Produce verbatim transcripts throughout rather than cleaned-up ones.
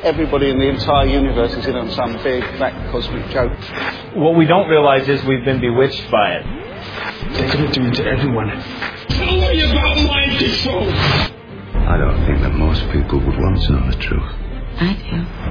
everybody in the entire universe is in on some big, black, cosmic joke. What we don't realize is we've been bewitched by it. They're going to do it to everyone. Tell me about mind control. I don't think that most people would want to know the truth. I do.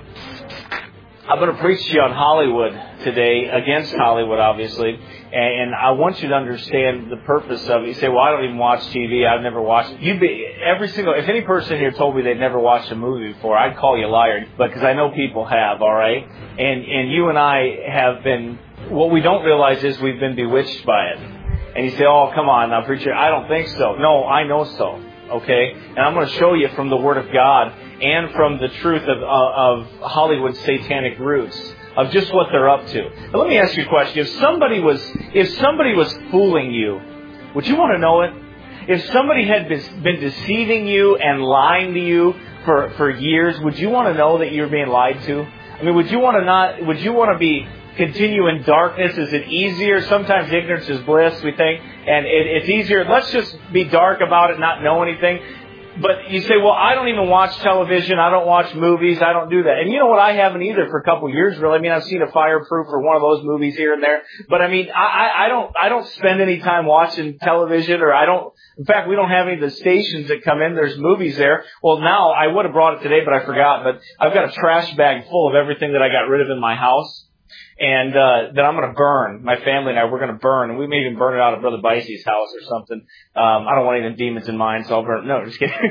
I'm going to preach to you on Hollywood today, against Hollywood, obviously. And I want you to understand the purpose of it. You say, well, I don't even watch T V. I've never watched it. You'd be, every single, if any person here told me they'd never watched a movie before, I'd call you a liar. But because I know people have, all right? And, and you and I have been, what we don't realize is we've been bewitched by it. And you say, oh, come on now, preacher, I don't think so. No, I know so. Okay? And I'm going to show you from the Word of God and from the truth of, of, of Hollywood's satanic roots, of just what they're up to. Now, let me ask you a question. If somebody was, if somebody was fooling you, would you want to know it? If somebody had been, been deceiving you and lying to you for, for years, would you want to know that you're being lied to? I mean, would you want to not, would you want to be, continue in darkness? Is it easier? Sometimes ignorance is bliss, we think, and it, it's easier. Let's just be dark about it, not know anything. But you say, well, I don't even watch television. I don't watch movies. I don't do that. And you know what? I haven't either for a couple of years, really. I mean, I've seen a Fireproof or one of those movies here and there. But I mean, I, I don't, I don't spend any time watching television, or I don't, in fact, we don't have any of the stations that come in. There's movies there. Well, now I would have brought it today, but I forgot. But I've got a trash bag full of everything that I got rid of in my house. And uh that I'm going to burn. My family and I, we're going to burn. And we may even burn it out of Brother Bicey's house or something. Um I don't want any demons in mine, so I'll burn it. No, just kidding.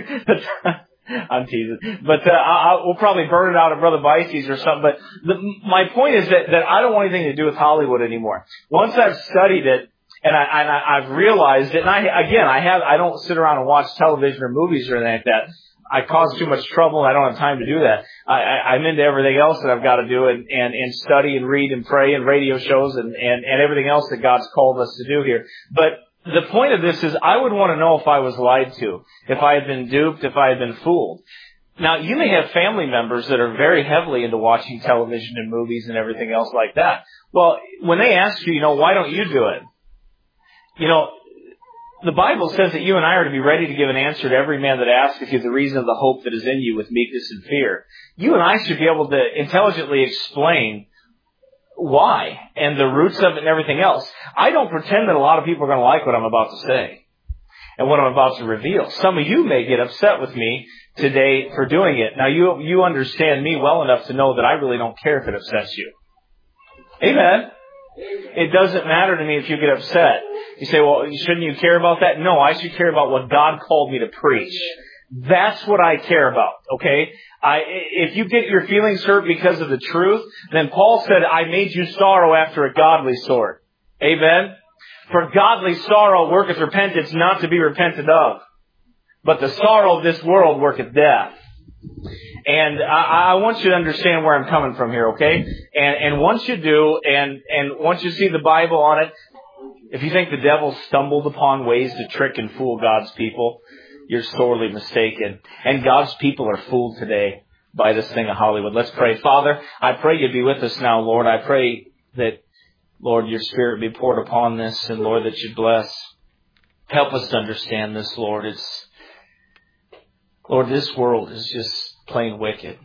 I'm teasing. But uh, I, we'll probably burn it out of Brother Bicey's or something. But the, my point is that, that I don't want anything to do with Hollywood anymore. Once I've studied it, and, I, and I, I've realized it, and I again, I have I don't sit around and watch television or movies or anything like that. I cause too much trouble, and I don't have time to do that. I, I, I'm into everything else that I've got to do, and, and, and study and read and pray and radio shows and, and, and everything else that God's called us to do here. But the point of this is I would want to know if I was lied to, if I had been duped, if I had been fooled. Now, you may have family members that are very heavily into watching television and movies and everything else like that. Well, when they ask you, you know, why don't you do it? You know, the Bible says that you and I are to be ready to give an answer to every man that asketh you the reason of the hope that is in you with meekness and fear. You and I should be able to intelligently explain why and the roots of it and everything else. I don't pretend that a lot of people are going to like what I'm about to say and what I'm about to reveal. Some of you may get upset with me today for doing it. Now, you you understand me well enough to know that I really don't care if it upsets you. Amen. It doesn't matter to me if you get upset. You say, well, shouldn't you care about that? No, I should care about what God called me to preach. That's what I care about, okay? I, if you get your feelings hurt because of the truth, then Paul said, I made you sorrow after a godly sort. Amen? For godly sorrow worketh repentance, not to be repented of. But the sorrow of this world worketh death. And I, I want you to understand where I'm coming from here, okay? And, and once you do, and, and once you see the Bible on it, if you think the devil stumbled upon ways to trick and fool God's people, you're sorely mistaken. And God's people are fooled today by this thing of Hollywood. Let's pray. Father, I pray you be with us now, Lord. I pray that, Lord, your Spirit be poured upon this, and Lord, that you bless. Help us to understand this, Lord. It's, Lord, this world is just plain wicked.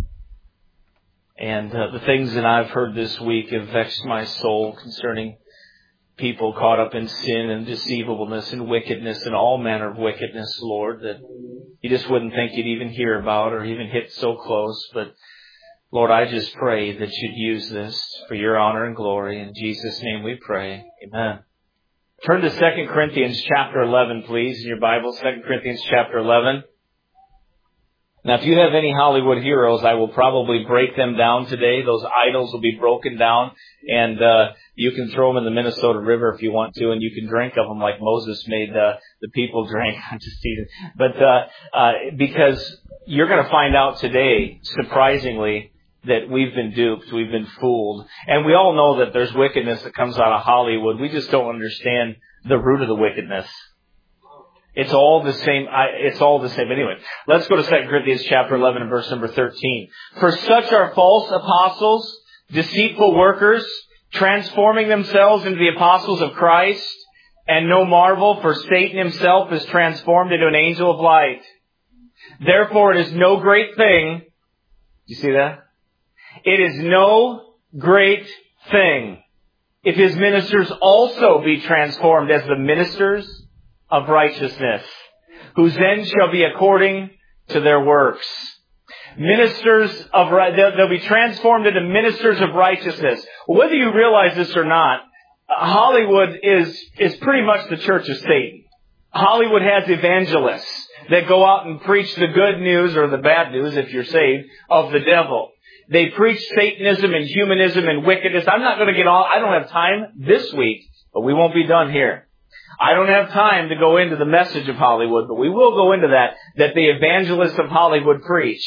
And uh, the things that I've heard this week have vexed my soul concerning people caught up in sin and deceivableness and wickedness and all manner of wickedness, Lord, that you just wouldn't think you'd even hear about or even hit so close. But, Lord, I just pray that you'd use this for your honor and glory. In Jesus' name we pray. Amen. Turn to Second Corinthians chapter eleven, please, in your Bible. Second Corinthians chapter eleven. Now, if you have any Hollywood heroes, I will probably break them down today. Those idols will be broken down, and uh, you can throw them in the Minnesota River if you want to, and you can drink of them like Moses made uh, the people drink. I'm just teasing. But uh, uh, because you're going to find out today, surprisingly, that we've been duped, we've been fooled. And we all know that there's wickedness that comes out of Hollywood. We just don't understand the root of the wickedness. It's all the same. I, it's all the same. Anyway, let's go to Second Corinthians chapter eleven and verse number thirteen. For such are false apostles, deceitful workers, transforming themselves into the apostles of Christ. And no marvel, for Satan himself is transformed into an angel of light. Therefore it is no great thing You see that? It is no great thing if His ministers also be transformed as the ministers of righteousness, whose end shall be according to their works. Ministers of they'll, they'll be transformed into ministers of righteousness. Whether you realize this or not, Hollywood is is pretty much the church of Satan. Hollywood has evangelists that go out and preach the good news, or the bad news if you're saved, of the devil. They preach Satanism and humanism and wickedness. I'm not going to get all, I don't have time this week, but we won't be done here. I don't have time to go into the message of Hollywood, but we will go into that, that the evangelists of Hollywood preach.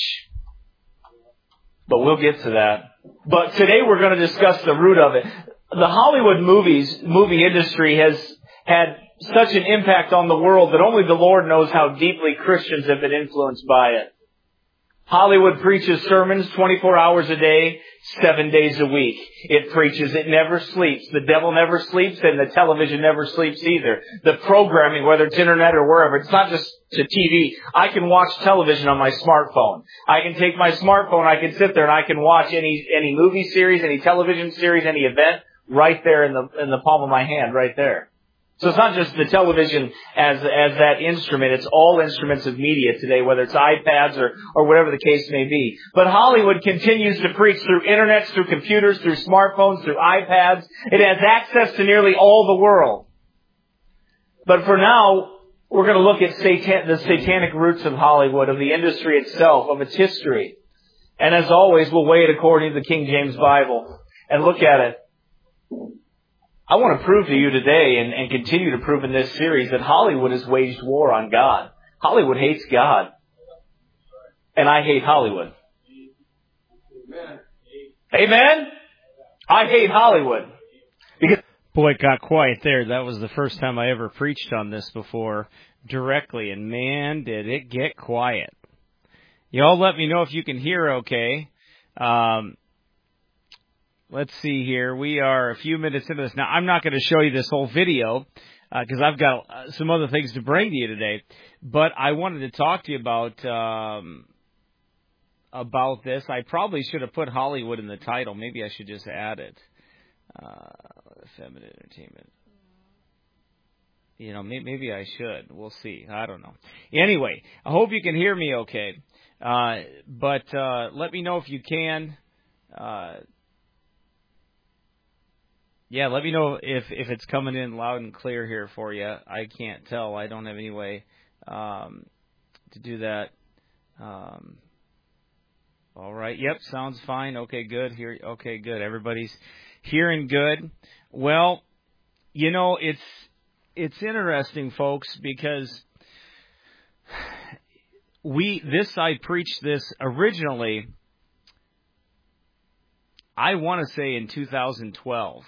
But we'll get to that. But today we're going to discuss the root of it. The Hollywood movies, movie industry has had such an impact on the world that only the Lord knows how deeply Christians have been influenced by it. Hollywood preaches sermons twenty-four hours a day, seven days a week. It preaches. It never sleeps. The devil never sleeps, and the television never sleeps either. The programming, whether it's internet or wherever, it's not just to T V. I can watch television on my smartphone. I can take my smartphone, I can sit there and I can watch any any movie series, any television series, any event right there in the in the palm of my hand, right there. So it's not just the television as as that instrument. It's all instruments of media today, whether it's iPads or, or whatever the case may be. But Hollywood continues to preach through internet, through computers, through smartphones, through iPads. It has access to nearly all the world. But for now, we're going to look at satan, the satanic roots of Hollywood, of the industry itself, of its history. And as always, we'll weigh it according to the King James Bible and look at it. I want to prove to you today, and, and continue to prove in this series, that Hollywood has waged war on God. Hollywood hates God. And I hate Hollywood. Amen. Amen? I hate Hollywood. Because Boy, it got quiet there. That was the first time I ever preached on this before directly, and man, did it get quiet. You all let me know if you can hear okay. Um... Let's see here. We are a few minutes into this. Now, I'm not going to show you this whole video because uh, I've got uh, some other things to bring to you today. But I wanted to talk to you about um, about this. I probably should have put Hollywood in the title. Maybe I should just add it. Uh, feminine entertainment. You know, maybe, maybe I should. We'll see. I don't know. Anyway, I hope you can hear me okay. Uh, but uh, let me know if you can. Uh, Yeah, let me know if, if it's coming in loud and clear here for you. I can't tell. I don't have any way um, to do that. Um, all right. Yep, sounds fine. Okay, good. Here. Okay, good. Everybody's hearing good. Well, you know, it's it's interesting, folks, because we this I preached this originally, I want to say in two thousand twelve.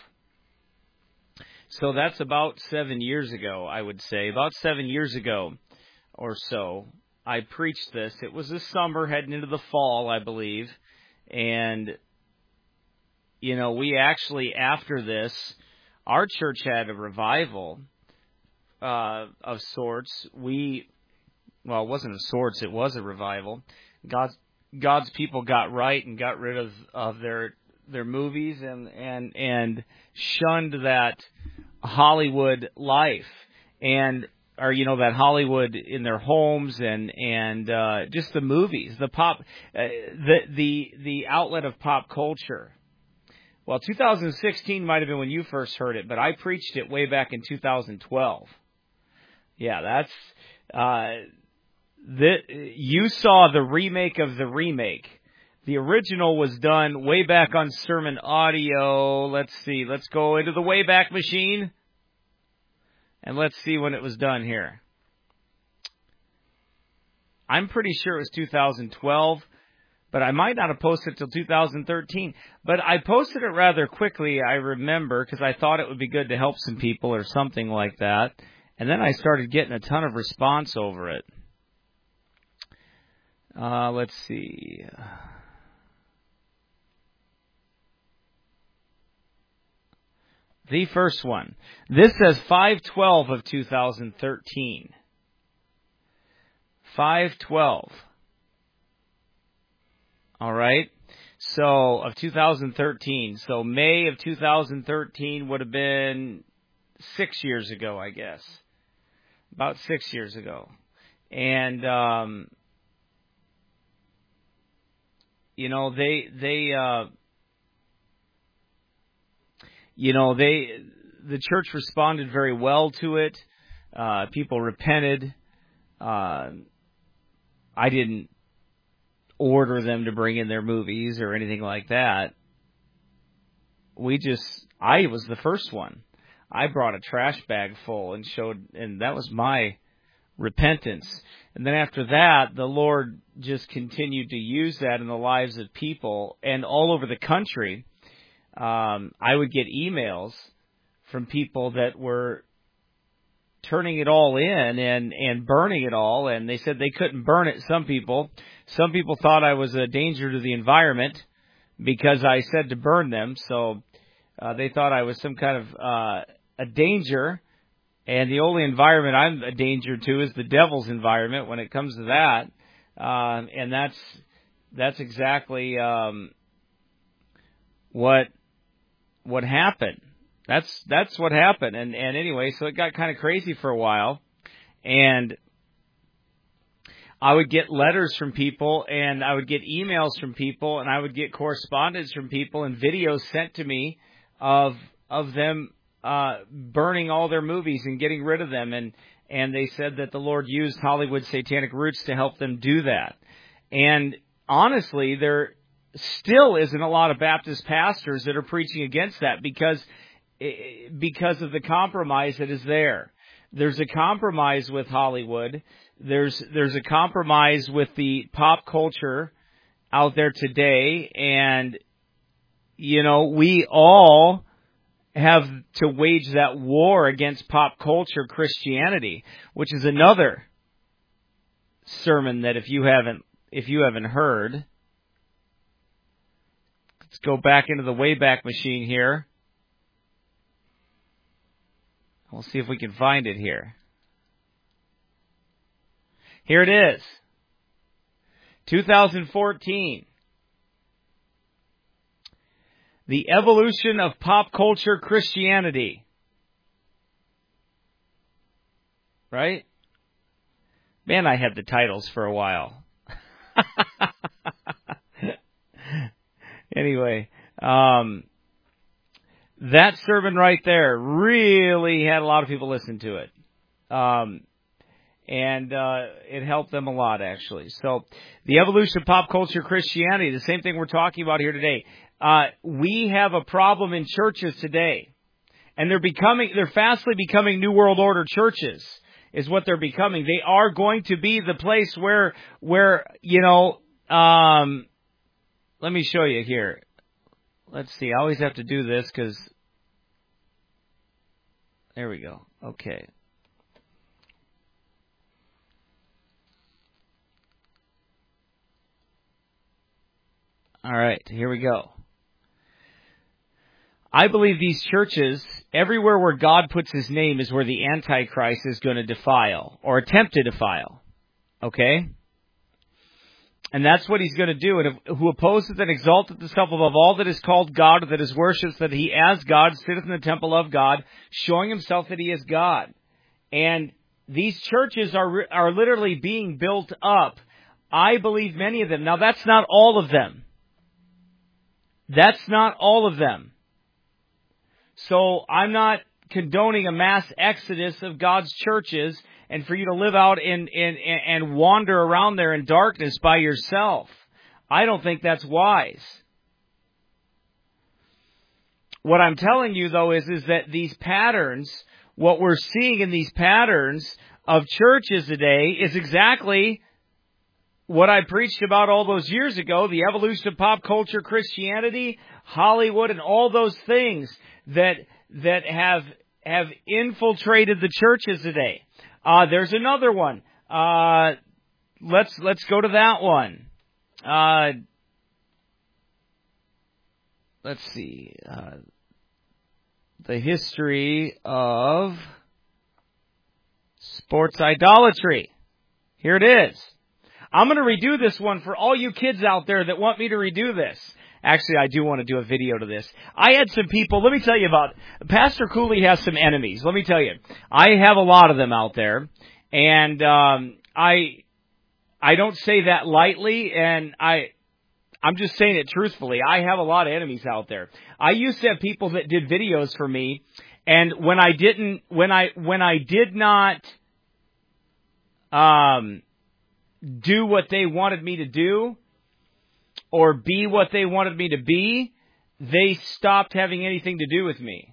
So that's about seven years ago, I would say. About seven years ago or so, I preached this. It was the summer heading into the fall, I believe. And, you know, we actually, after this, our church had a revival uh, of sorts. We, well, it wasn't of sorts, it was a revival. God's, God's people got right and got rid of, of their their movies and, and, and shunned that Hollywood life and, or, you know, that Hollywood in their homes and, and, uh, just the movies, the pop, uh, the, the, the outlet of pop culture. Well, two thousand sixteen might have been when you first heard it, but I preached it way back in two thousand twelve. Yeah, that's, uh, the, you saw the remake of the remake. The original was done way back on Sermon Audio. Let's see. Let's go into the Wayback Machine. And let's see when it was done here. I'm pretty sure it was two thousand twelve, but I might not have posted it till two thousand thirteen. But I posted it rather quickly, I remember, because I thought it would be good to help some people or something like that. And then I started getting a ton of response over it. Uh, let's see. The first one. This says five twelve of two thousand thirteen. five twelve. All right. So, of two thousand thirteen. So, May of two thousand thirteen would have been six years ago, I guess. About six years ago. And, um, you know, they, they, uh, you know, they, the church responded very well to it. Uh, people repented. Uh, I didn't order them to bring in their movies or anything like that. We just, I was the first one. I brought a trash bag full and showed, and that was my repentance. And then after that, the Lord just continued to use that in the lives of people. And all over the country, um, I would get emails from people that were turning it all in and, and burning it all. And they said they couldn't burn it, some people. Some people thought I was a danger to the environment because I said to burn them. So uh, they thought I was some kind of uh, a danger. And the only environment I'm a danger to is the devil's environment when it comes to that. Uh, and that's that's exactly um, what what happened. That's that's what happened. And, and anyway, so it got kind of crazy for a while. And I would get letters from people, and I would get emails from people, and I would get correspondence from people and videos sent to me of of them uh, burning all their movies and getting rid of them. And, and they said that the Lord used Hollywood Satanic Roots to help them do that. And honestly, there still isn't a lot of Baptist pastors that are preaching against that because because of the compromise that is there. There's a compromise with Hollywood. There's there's a compromise with the pop culture out there today. And, you know, we all have to wage that war against pop culture Christianity, which is another sermon that if you haven't if you haven't heard, let's go back into the Wayback Machine here. We'll see if we can find it here. Here it is. two thousand fourteen. The Evolution of Pop Culture Christianity. Right? Man, I had the titles for a while. Anyway, um, that sermon right there really had a lot of people listen to it. Um, and uh, it helped them a lot, actually. So, the evolution of pop culture Christianity, the same thing we're talking about here today. Uh, we have a problem in churches today. And they're becoming, they're fastly becoming New World Order churches, is what they're becoming. They are going to be the place where, where, you know, um, let me show you here. Let's see. I always have to do this because, there we go. Okay. All right. Here we go. I believe these churches, everywhere where God puts His name is where the Antichrist is going to defile or attempt to defile. Okay? And that's what he's going to do. And if, who opposes and exalteth himself above all that is called God, or that is worshipped, that he as God sitteth in the temple of God, showing himself that he is God. And these churches are are literally being built up. I believe many of them. Now, that's not all of them. That's not all of them. So I'm not condoning a mass exodus of God's churches and for you to live out in, in, in and wander around there in darkness by yourself. I don't think that's wise. What I'm telling you, though, is, is that these patterns, what we're seeing in these patterns of churches today is exactly what I preached about all those years ago, the evolution of pop culture Christianity, Hollywood, and all those things that that have have infiltrated the churches today. Uh, there's another one. Uh, let's let's go to that one. Uh, let's see. Uh, the history of sports idolatry. Here it is. I'm going to redo this one for all you kids out there that want me to redo this. Actually, I do want to do a video to this. I had some people, let me tell you about, Pastor Cooley has some enemies. Let me tell you. I have a lot of them out there. And um, I I don't say that lightly, and I, I'm just saying it truthfully. I have a lot of enemies out there. I used to have people that did videos for me, and when I didn't, when I when I did not um, do what they wanted me to do, or be what they wanted me to be, they stopped having anything to do with me.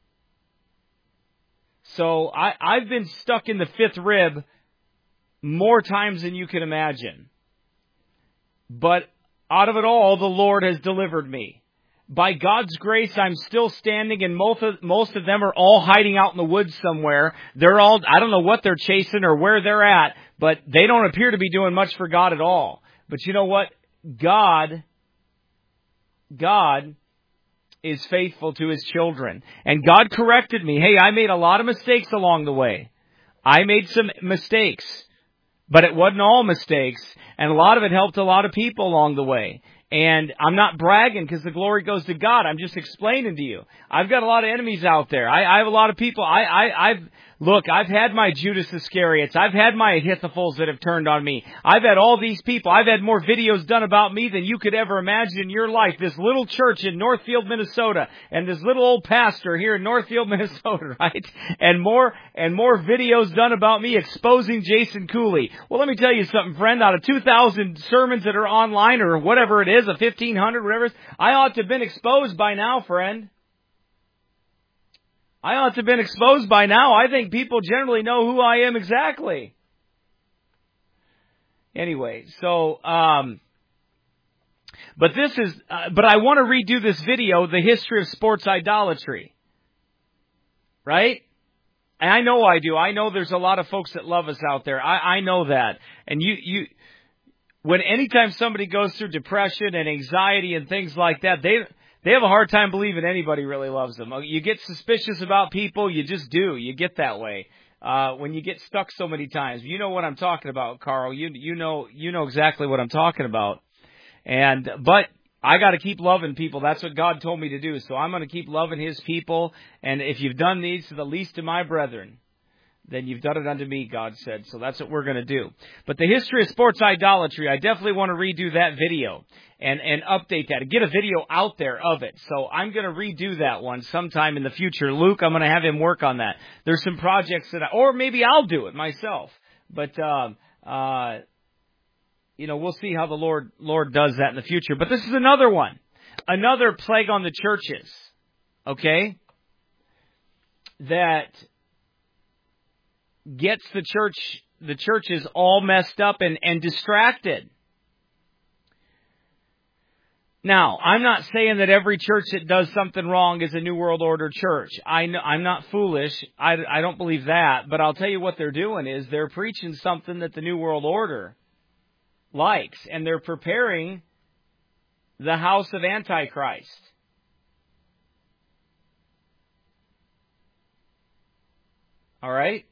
So I, I've been stuck in the fifth rib more times than you can imagine. But out of it all, the Lord has delivered me. By God's grace, I'm still standing, and most of, most of them are all hiding out in the woods somewhere. They're all, I don't know what they're chasing or where they're at, but they don't appear to be doing much for God at all. But you know what? God, God is faithful to His children. And God corrected me. Hey, I made a lot of mistakes along the way. I made some mistakes. But it wasn't all mistakes. And a lot of it helped a lot of people along the way. And I'm not bragging because the glory goes to God. I'm just explaining to you. I've got a lot of enemies out there. I, I have a lot of people. I, I, I've look. I've had my Judas Iscariots. I've had my Ahithophels that have turned on me. I've had all these people. I've had more videos done about me than you could ever imagine in your life. This little church in Northfield, Minnesota, and this little old pastor here in Northfield, Minnesota, right? And more and more videos done about me exposing Jason Cooley. Well, let me tell you something, friend. Out of two thousand sermons that are online or whatever it is, a fifteen hundred, whatever it is, I ought to have been exposed by now, friend. I ought to have been exposed by now. I think people generally know who I am exactly. Anyway, so, um, but this is, uh, but I want to redo this video, the history of sports idolatry. Right? And I know I do. I know there's a lot of folks that love us out there. I, I know that. And you, you, when anytime somebody goes through depression and anxiety and things like that, they, They have a hard time believing anybody really loves them. You get suspicious about people. You just do. You get that way. Uh, when you get stuck so many times. You know what I'm talking about, Carl. You, you know, you know exactly what I'm talking about. And, but I got to keep loving people. That's what God told me to do. So I'm going to keep loving His people. And if you've done these to the least of my brethren, then you've done it unto me, God said. So that's what we're going to do. But the history of sports idolatry, I definitely want to redo that video and, and update that and get a video out there of it. So I'm going to redo that one sometime in the future. Luke, I'm going to have him work on that. There's some projects that I, or maybe I'll do it myself. But, um, uh, you know, we'll see how the Lord, Lord does that in the future. But this is another one. Another plague on the churches. Okay? That gets the church, the churches all messed up and, and distracted. Now, I'm not saying that every church that does something wrong is a New World Order church. I know, I'm not foolish. I, I don't believe that. But I'll tell you what they're doing is they're preaching something that the New World Order likes. And they're preparing the house of Antichrist. All right?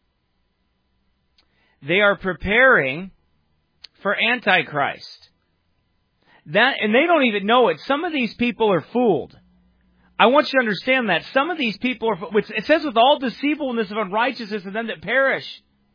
They are preparing for Antichrist. That, and they don't even know it. Some of these people are fooled. I want you to understand that. Some of these people are, which it says with all deceivableness of unrighteousness of them that perish.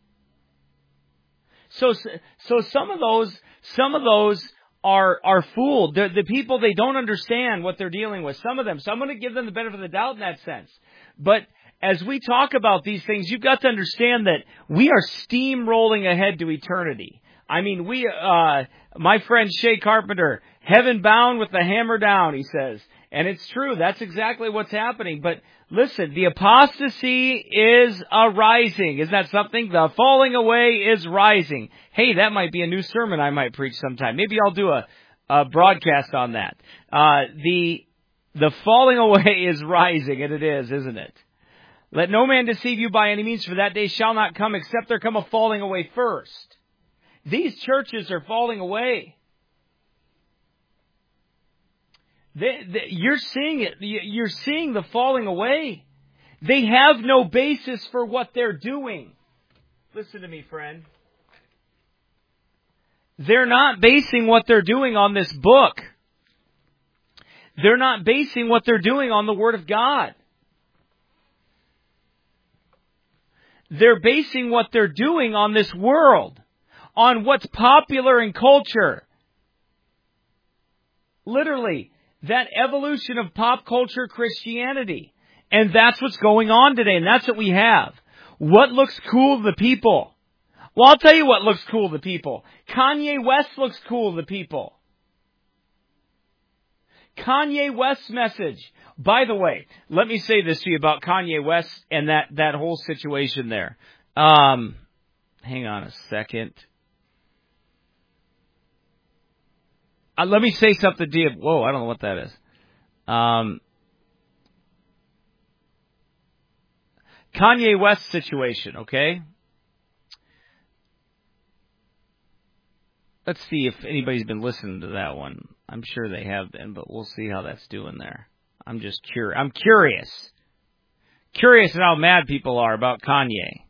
So, so some of those, some of those are, are fooled. They're, the people, they don't understand what they're dealing with. Some of them. So I'm going to give them the benefit of the doubt in that sense. But as we talk about these things, you've got to understand that we are steamrolling ahead to eternity. I mean, we, uh, my friend Shay Carpenter, heaven bound with the hammer down, he says. And it's true. That's exactly what's happening. But listen, the apostasy is arising. Isn't that something? The falling away is rising. Hey, that might be a new sermon I might preach sometime. Maybe I'll do a, a broadcast on that. Uh, the, the falling away is rising, and it is, isn't it? Let no man deceive you by any means, for that day shall not come except there come a falling away first. These churches are falling away. They, they, you're seeing it. You're seeing the falling away. They have no basis for what they're doing. Listen to me, friend. They're not basing what they're doing on this book. They're not basing what they're doing on the Word of God. They're basing what they're doing on this world, on what's popular in culture. Literally, that evolution of pop culture Christianity. And that's what's going on today, and that's what we have. What looks cool to the people? Well, I'll tell you what looks cool to the people. Kanye West looks cool to the people. Kanye West's message. By the way, let me say this to you about Kanye West and that, that whole situation there. Um, hang on a second. Uh, let me say something to you. Whoa, I don't know what that is. Um, Kanye West situation, okay? Let's see if anybody's been listening to that one. I'm sure they have been, but we'll see how that's doing there. I'm just curious. I'm curious. Curious at how mad people are about Kanye.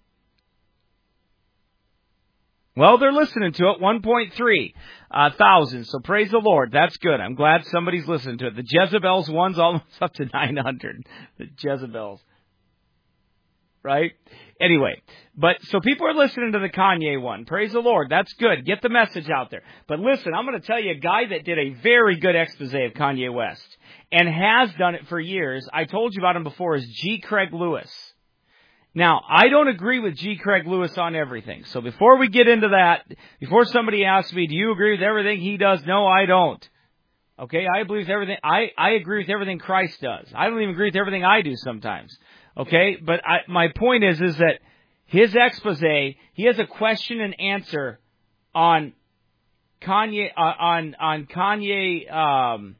Well, they're listening to it, one point three uh, thousand, so praise the Lord. That's good. I'm glad somebody's listening to it. The Jezebels one's almost up to nine hundred. The Jezebels. Right? Anyway, but so people are listening to the Kanye one. Praise the Lord. That's good. Get the message out there. But listen, I'm going to tell you a guy that did a very good expose of Kanye West and has done it for years. I told you about him before, is G. Craig Lewis. Now, I don't agree with G. Craig Lewis on everything. So before we get into that, before somebody asks me, do you agree with everything he does? No, I don't. Okay, I believe with everything. I, I agree with everything Christ does. I don't even agree with everything I do sometimes. Okay, but I, my point is, is that his expose, he has a question and answer on Kanye, uh, on on Kanye, um,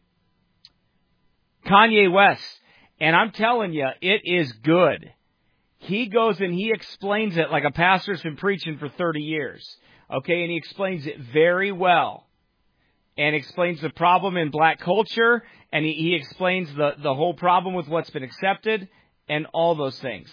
Kanye West, and I'm telling you, it is good. He goes and he explains it like a pastor's been preaching for thirty years. Okay, and he explains it very well. And explains the problem in black culture, and he, he explains the, the whole problem with what's been accepted, and all those things.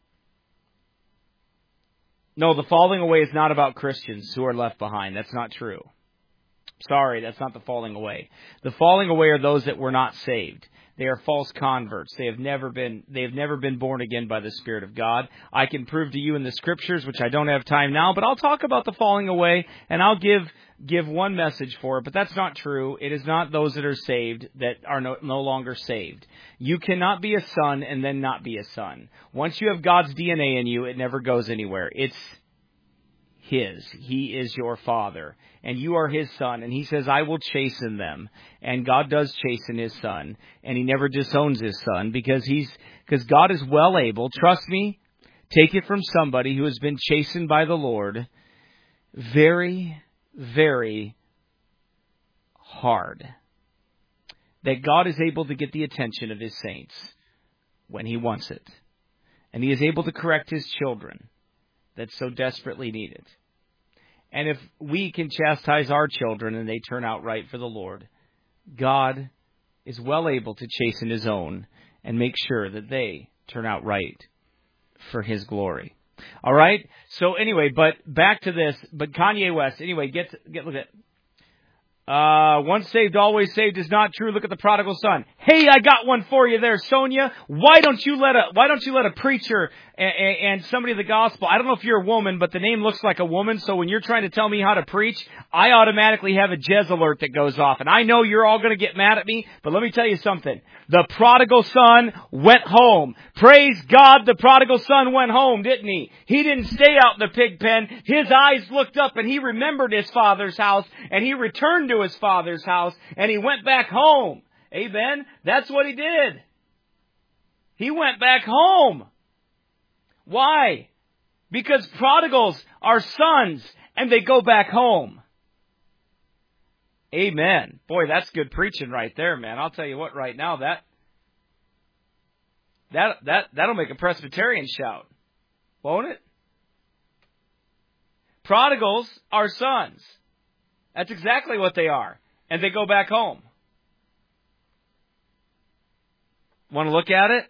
No, the falling away is not about Christians who are left behind. That's not true. Sorry, that's not the falling away. The falling away are those that were not saved. They are false converts. They have never been, they have never been born again by the Spirit of God. I can prove to you in the Scriptures, which I don't have time now, but I'll talk about the falling away, and I'll give give one message for it, but that's not true. It is not those that are saved that are no, no longer saved. You cannot be a son and then not be a son. Once you have God's D N A in you, it never goes anywhere. It's His. He is your Father, and you are His Son, and He says, I will chasten them. And God does chasten His Son, and He never disowns His Son, because He's because God is well able. Trust me, take it from somebody who has been chastened by the Lord very, very hard. That God is able to get the attention of His saints when He wants it. And He is able to correct His children that so desperately need it. And if we can chastise our children and they turn out right for the Lord, God is well able to chasten His own and make sure that they turn out right for His glory. All right? So anyway, but back to this. But Kanye West, anyway, get, get look at Uh, once saved, always saved is not true. Look at the prodigal son. Hey, I got one for you there, Sonia. Why don't you let a, why don't you let a preacher and, and somebody of the gospel, I don't know if you're a woman, but the name looks like a woman, so when you're trying to tell me how to preach, I automatically have a Jez alert that goes off. And I know you're all going to get mad at me, but let me tell you something. The prodigal son went home. Praise God, the prodigal son went home, didn't he? He didn't stay out in the pig pen. His eyes looked up and he remembered his father's house, and he returned to his father's house, and he went back home. Amen? That's what he did. He went back home. Why? Because prodigals are sons, and they go back home. Amen. Boy, that's good preaching right there, man. I'll tell you what, right now, that that that that'll make a Presbyterian shout. Won't it? Prodigals are sons. That's exactly what they are. And they go back home. Want to look at it?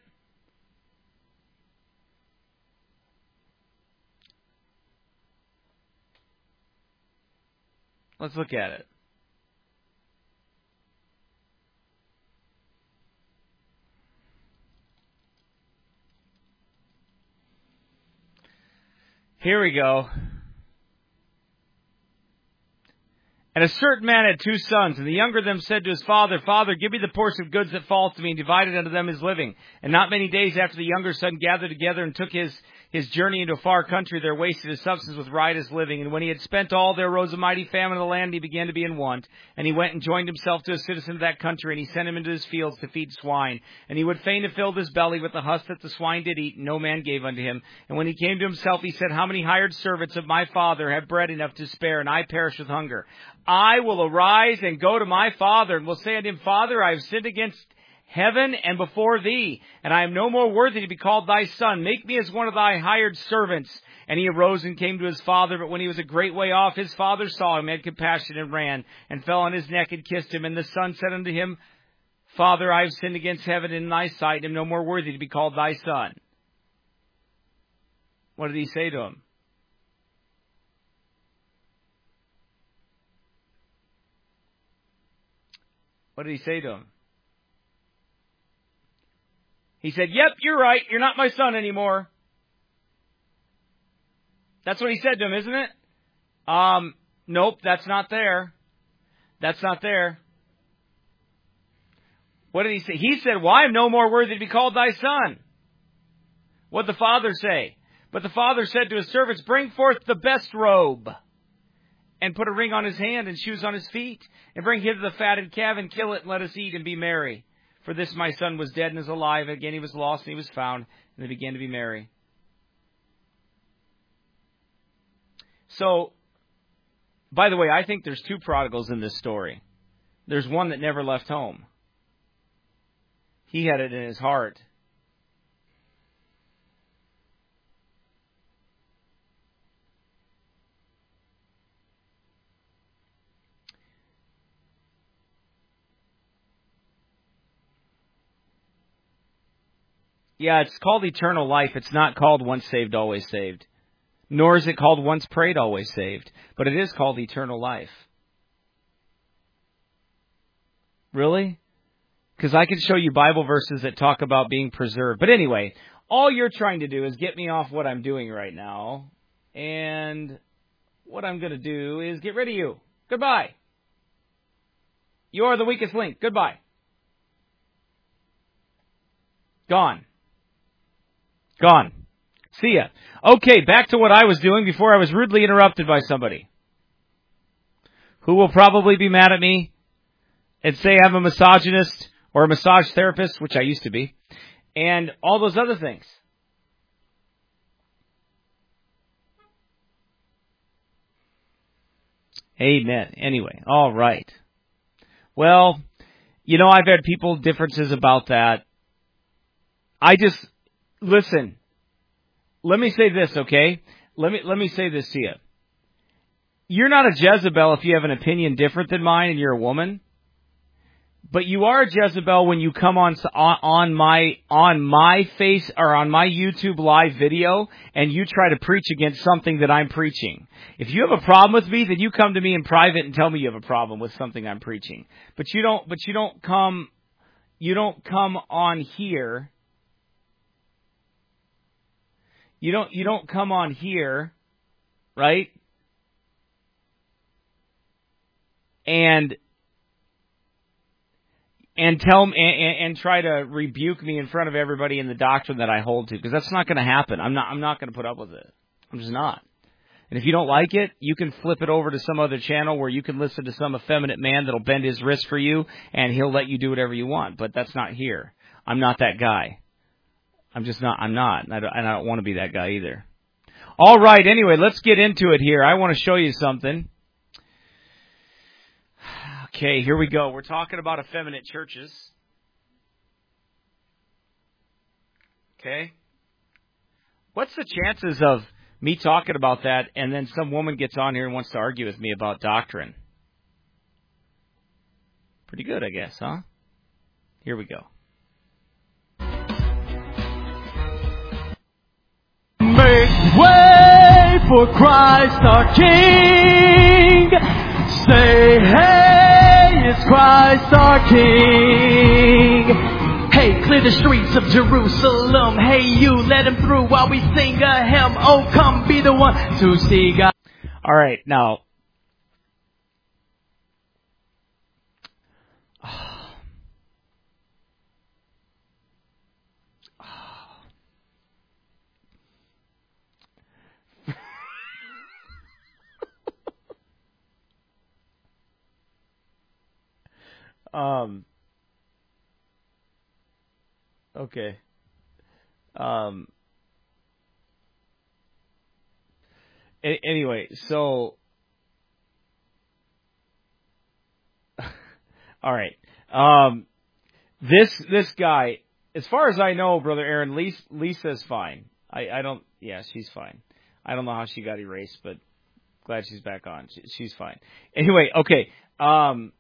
Let's look at it. Here we go. And a certain man had two sons, and the younger of them said to his father, Father, give me the portion of goods that falls to me, and divided unto them his living. And not many days after the younger son gathered together and took his his journey into a far country, there wasted his substance with riotous living. And when he had spent all, there arose a mighty famine in the land, and he began to be in want. And he went and joined himself to a citizen of that country, and he sent him into his fields to feed swine. And he would fain have filled his belly with the husk that the swine did eat, and no man gave unto him. And when he came to himself, he said, How many hired servants of my father have bread enough to spare, and I perish with hunger? I will arise and go to my father, and will say unto him, Father, I have sinned against heaven and before thee, and I am no more worthy to be called thy son. Make me as one of thy hired servants. And he arose and came to his father, but when he was a great way off, his father saw him, had compassion, and ran, and fell on his neck and kissed him. And the son said unto him, Father, I have sinned against heaven and in thy sight, and am no more worthy to be called thy son. What did he say to him? What did he say to him? He said, Yep, you're right. You're not my son anymore. That's what he said to him, isn't it? Um, nope, that's not there. That's not there. What did he say? He said, Well, I am no more worthy to be called thy son. What did the father say? But the father said to his servants, Bring forth the best robe, and put a ring on his hand and shoes on his feet, and bring hither the fatted calf, and kill it, and let us eat and be merry. For this my son was dead and is alive. Again he was lost and he was found. And they began to be merry. So, by the way, I think there's two prodigals in this story. There's one that never left home. He had it in his heart. Yeah, it's called eternal life. It's not called once saved, always saved. Nor is it called once prayed, always saved. But it is called eternal life. Really? Because I can show you Bible verses that talk about being preserved. But anyway, all you're trying to do is get me off what I'm doing right now. And what I'm going to do is get rid of you. Goodbye. You are the weakest link. Goodbye. Gone. Gone. See ya. Okay, back to what I was doing before I was rudely interrupted by somebody who will probably be mad at me and say I'm a misogynist or a massage therapist, which I used to be, and all those other things. Amen. Anyway, all right. Well, you know, I've had people differences about that. I just... Listen, let me say this, okay? Let me let me say this to you. You're not a Jezebel if you have an opinion different than mine and you're a woman. But you are a Jezebel when you come on on my on my face or on my YouTube live video and you try to preach against something that I'm preaching. If you have a problem with me, then you come to me in private and tell me you have a problem with something I'm preaching. But you don't but you don't come you don't come on here. You don't you don't come on here, right? And and tell me and, and try to rebuke me in front of everybody in the doctrine that I hold to, because that's not going to happen. I'm not I'm not going to put up with it. I'm just not. And if you don't like it, you can flip it over to some other channel where you can listen to some effeminate man that'll bend his wrist for you, and he'll let you do whatever you want. But that's not here. I'm not that guy. I'm just not, I'm not, and I don't, and I don't want to be that guy either. All right, anyway, let's get into it here. I want to show you something. Okay, here we go. We're talking about effeminate churches. Okay? What's the chances of me talking about that and then some woman gets on here and wants to argue with me about doctrine? Pretty good, I guess, huh? Here we go. Make way for Christ our King. Christ our King. Hey, clear the streets of Jerusalem. Hey, you, let him through while we sing a hymn. Oh, come be the one to see God. All right, now. um. Okay. Um. A- anyway, so. All right. Um. This this guy, as far as I know, Brother Aaron, Lisa, Lisa's fine. I, I don't. Yeah, she's fine. I don't know how she got erased, but glad she's back on. She, she's fine. Anyway, okay. Um.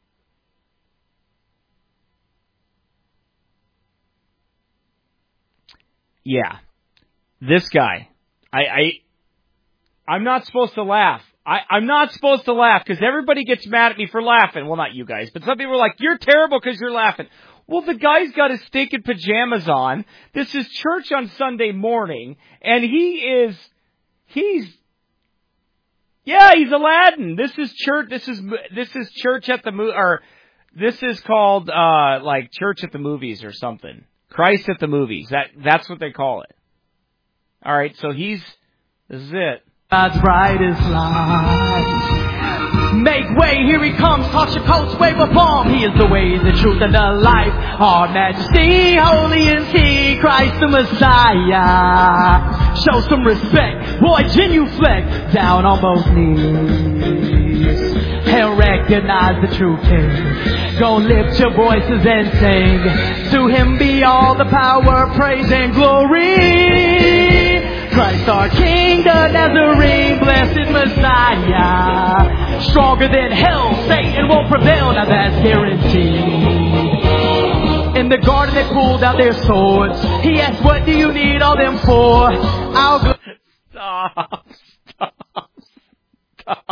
Yeah, this guy. I, I, I'm not supposed to laugh. I, I'm not supposed to laugh because everybody gets mad at me for laughing. Well, not you guys, but some people are like, "You're terrible because you're laughing." Well, the guy's got his stinking pajamas on. This is church on Sunday morning, and he is, he's, yeah, he's Aladdin. This is church. This is this is church at the mo- or this is called uh like church at the movies or something. Christ at the movies. That that's what they call it. All right, so he's this is it. God's brightest light. Make way, here he comes. Toss your coats, wave a palm. He is the way, the truth, and the life. Our Majesty, holy is He, Christ the Messiah. Show some respect, boy, genuflect down on both knees and recognize the true King. Go lift your voices and sing. To Him be all the power, praise, and glory. Christ our King, the Nazarene, blessed Messiah. Stronger than hell, Satan won't prevail, now that's guaranteed. In the garden they pulled out their swords. He asked, what do you need all them for? I'll go. Stop, stop, stop.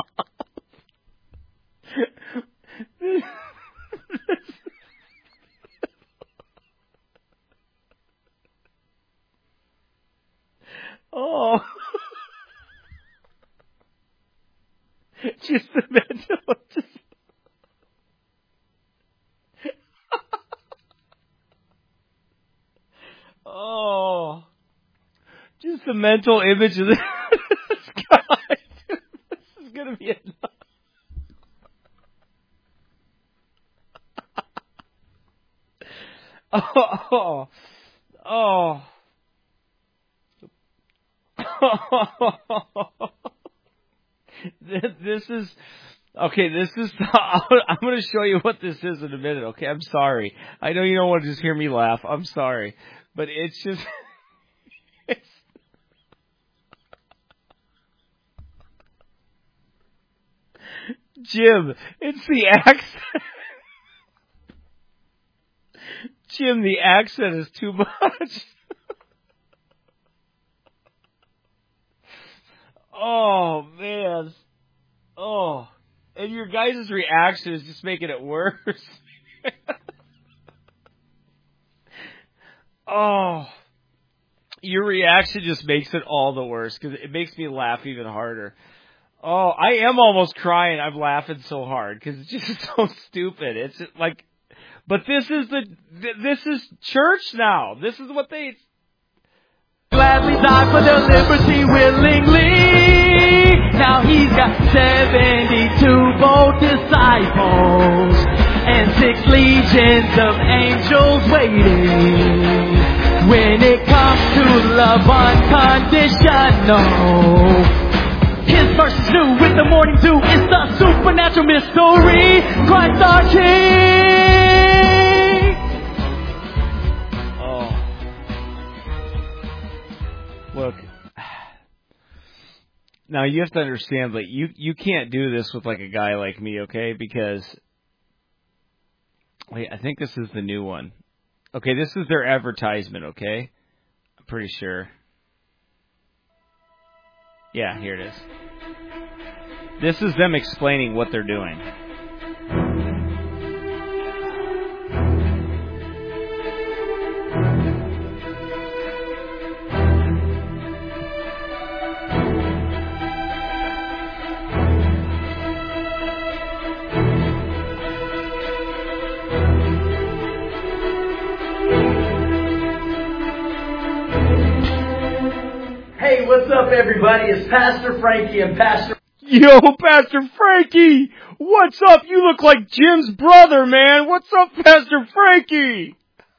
Oh. Just the mental. Just... oh. Just the mental image of this guy. This is going to be enough. Oh. Oh. This is okay. This is. I'm going to show you what this is in a minute. Okay, I'm sorry. I know you don't want to just hear me laugh. I'm sorry, but it's just. It's, Jim, it's the accent. Jim, the accent is too much. Oh, man. Oh. And your guys' reaction is just making it worse. Oh. Your reaction just makes it all the worse because it makes me laugh even harder. Oh, I am almost crying. I'm laughing so hard because it's just so stupid. It's just like, but this is the, this is church now. This is what they... Gladly die for their liberty willingly. Now he's got seventy-two bold disciples and six legions of angels waiting. When it comes to love unconditional, His mercy's new with the morning dew. It's the supernatural mystery. Christ our King. Look, now you have to understand that you, you can't do this with like a guy like me, okay? Because, wait, I think this is the new one. Okay, this is their advertisement, okay? I'm pretty sure. Yeah, here it is. This is them explaining what they're doing. up, everybody? It's Pastor Frankie and Pastor... Yo, Pastor Frankie! What's up? You look like Jim's brother, man. What's up, Pastor Frankie?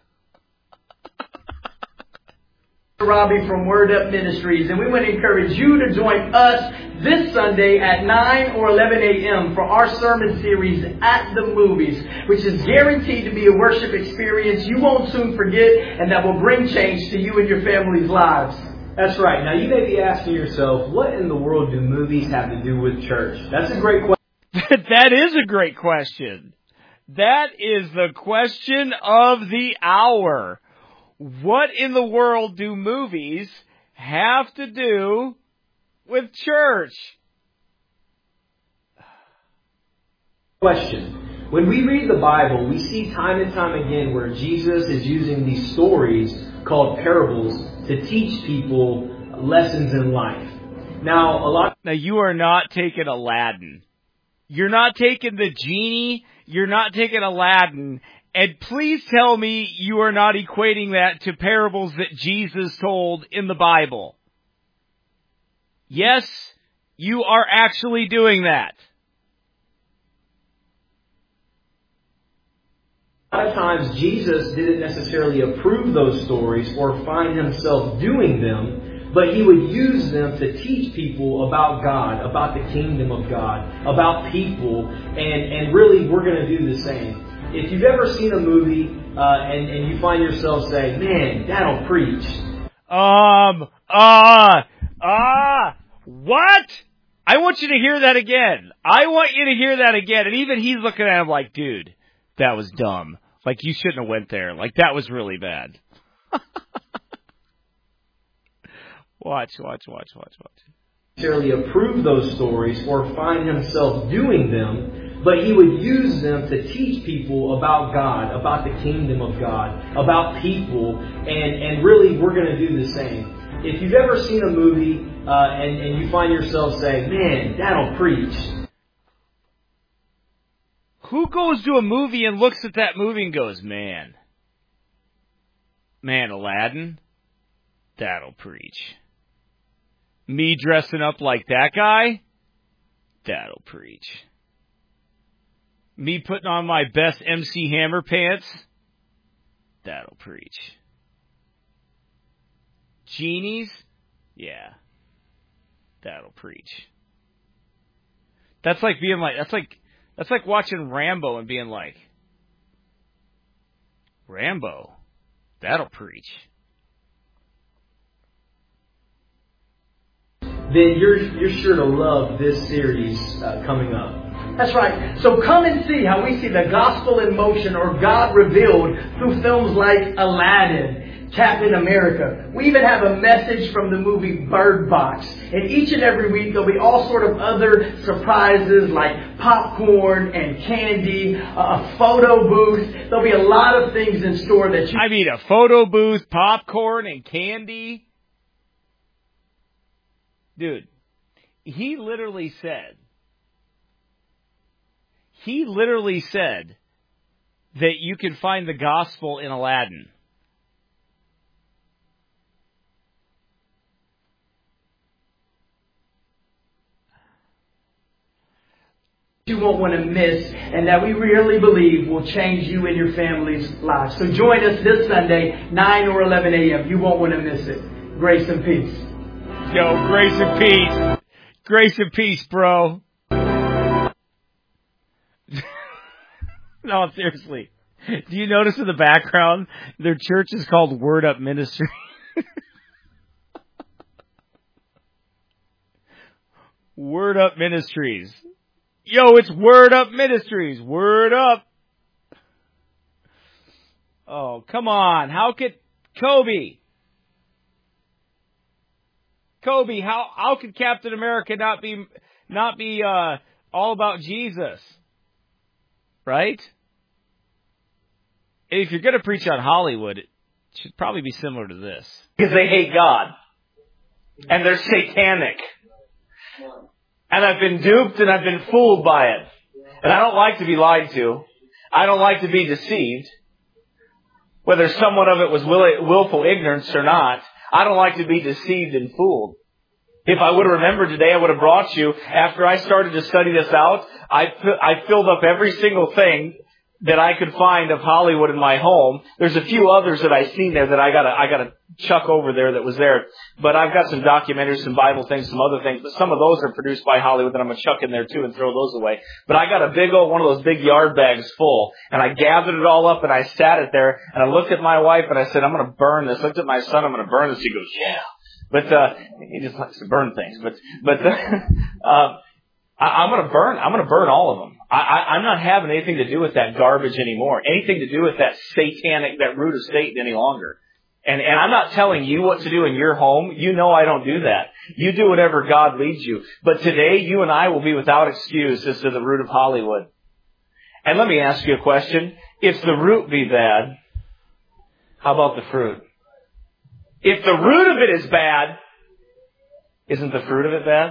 Robbie from Word Up Ministries, and we want to encourage you to join us this Sunday at nine or eleven a.m. for our sermon series At the Movies, which is guaranteed to be a worship experience you won't soon forget and that will bring change to you and your family's lives. That's right. Now, you may be asking yourself, what in the world do movies have to do with church? That's a great question. That is a great question. That is the question of the hour. What in the world do movies have to do with church? Question. When we read the Bible, we see time and time again where Jesus is using these stories called parables to teach people lessons in life. Now, a lot. Now, you are not taking Aladdin. You're not taking the genie. You're not taking Aladdin. And please tell me you are not equating that to parables that Jesus told in the Bible. Yes, you are actually doing that. A lot of times Jesus didn't necessarily approve those stories or find himself doing them, but he would use them to teach people about God, about the kingdom of God, about people, and, and really we're going to do the same. If you've ever seen a movie uh, and, and you find yourself saying, man, that'll preach. Um, uh, uh, what? I want you to hear that again. I want you to hear that again. And even he's looking at him like, dude, that was dumb. Like, you shouldn't have went there. Like, that was really bad. Watch, watch, watch, watch, watch. Necessarily approve those stories or find himself doing them, but he would use them to teach people about God, about the kingdom of God, about people, and, and really we're going to do the same. If you've ever seen a movie uh, and, and you find yourself saying, man, that'll preach. Who goes to a movie and looks at that movie and goes, man, man, Aladdin, that'll preach. Me dressing up like that guy, that'll preach. Me putting on my best M C Hammer pants, that'll preach. Genies, yeah, that'll preach. That's like being like, that's like, that's like watching Rambo and being like, Rambo, that'll preach. Then you're you're sure to love this series uh, coming up. That's right. So come and see how we see the gospel in motion or God revealed through films like Aladdin, Captain America. We even have a message from the movie Bird Box. And each and every week there'll be all sort of other surprises like popcorn and candy, a photo booth. There'll be a lot of things in store that you... I mean, a photo booth, popcorn, and candy. Dude, he literally said, he literally said that you can find the gospel in Aladdin. You won't want to miss, and that we really believe will change you and your family's lives. So join us this Sunday, nine or eleven a.m. You won't want to miss it. Grace and peace. Yo, grace and peace. Grace and peace, bro. No, seriously. Do you notice in the background, their church is called Word Up Ministry? Word Up Ministries. Yo, it's Word Up Ministries. Word up. Oh, come on. How could Kobe? Kobe, how how could Captain America not be not be uh, all about Jesus? Right? If you're going to preach on Hollywood, it should probably be similar to this. Because they hate God. And they're satanic. And I've been duped and I've been fooled by it. And I don't like to be lied to. I don't like to be deceived. Whether somewhat of it was will- willful ignorance or not, I don't like to be deceived and fooled. If I would have remembered today, I would have brought you. After I started to study this out, I, I filled up every single thing that I could find of Hollywood in my home. There's a few others that I've seen there that I gotta, I gotta chuck over there that was there. But I've got some documentaries, some Bible things, some other things. But some of those are produced by Hollywood that I'm gonna chuck in there too and throw those away. But I got a big old, one of those big yard bags full. And I gathered it all up and I sat it there. And I looked at my wife and I said, I'm gonna burn this. Looked at my son, I'm gonna burn this. He goes, yeah. But, uh, he just likes to burn things. But, but, uh, I, I'm gonna burn, I'm gonna burn all of them. I, I, I'm not having anything to do with that garbage anymore. Anything to do with that satanic, that root of Satan any longer. And, and I'm not telling you what to do in your home. You know I don't do that. You do whatever God leads you. But today, you and I will be without excuse as to the root of Hollywood. And let me ask you a question. If the root be bad, how about the fruit? If the root of it is bad, isn't the fruit of it bad?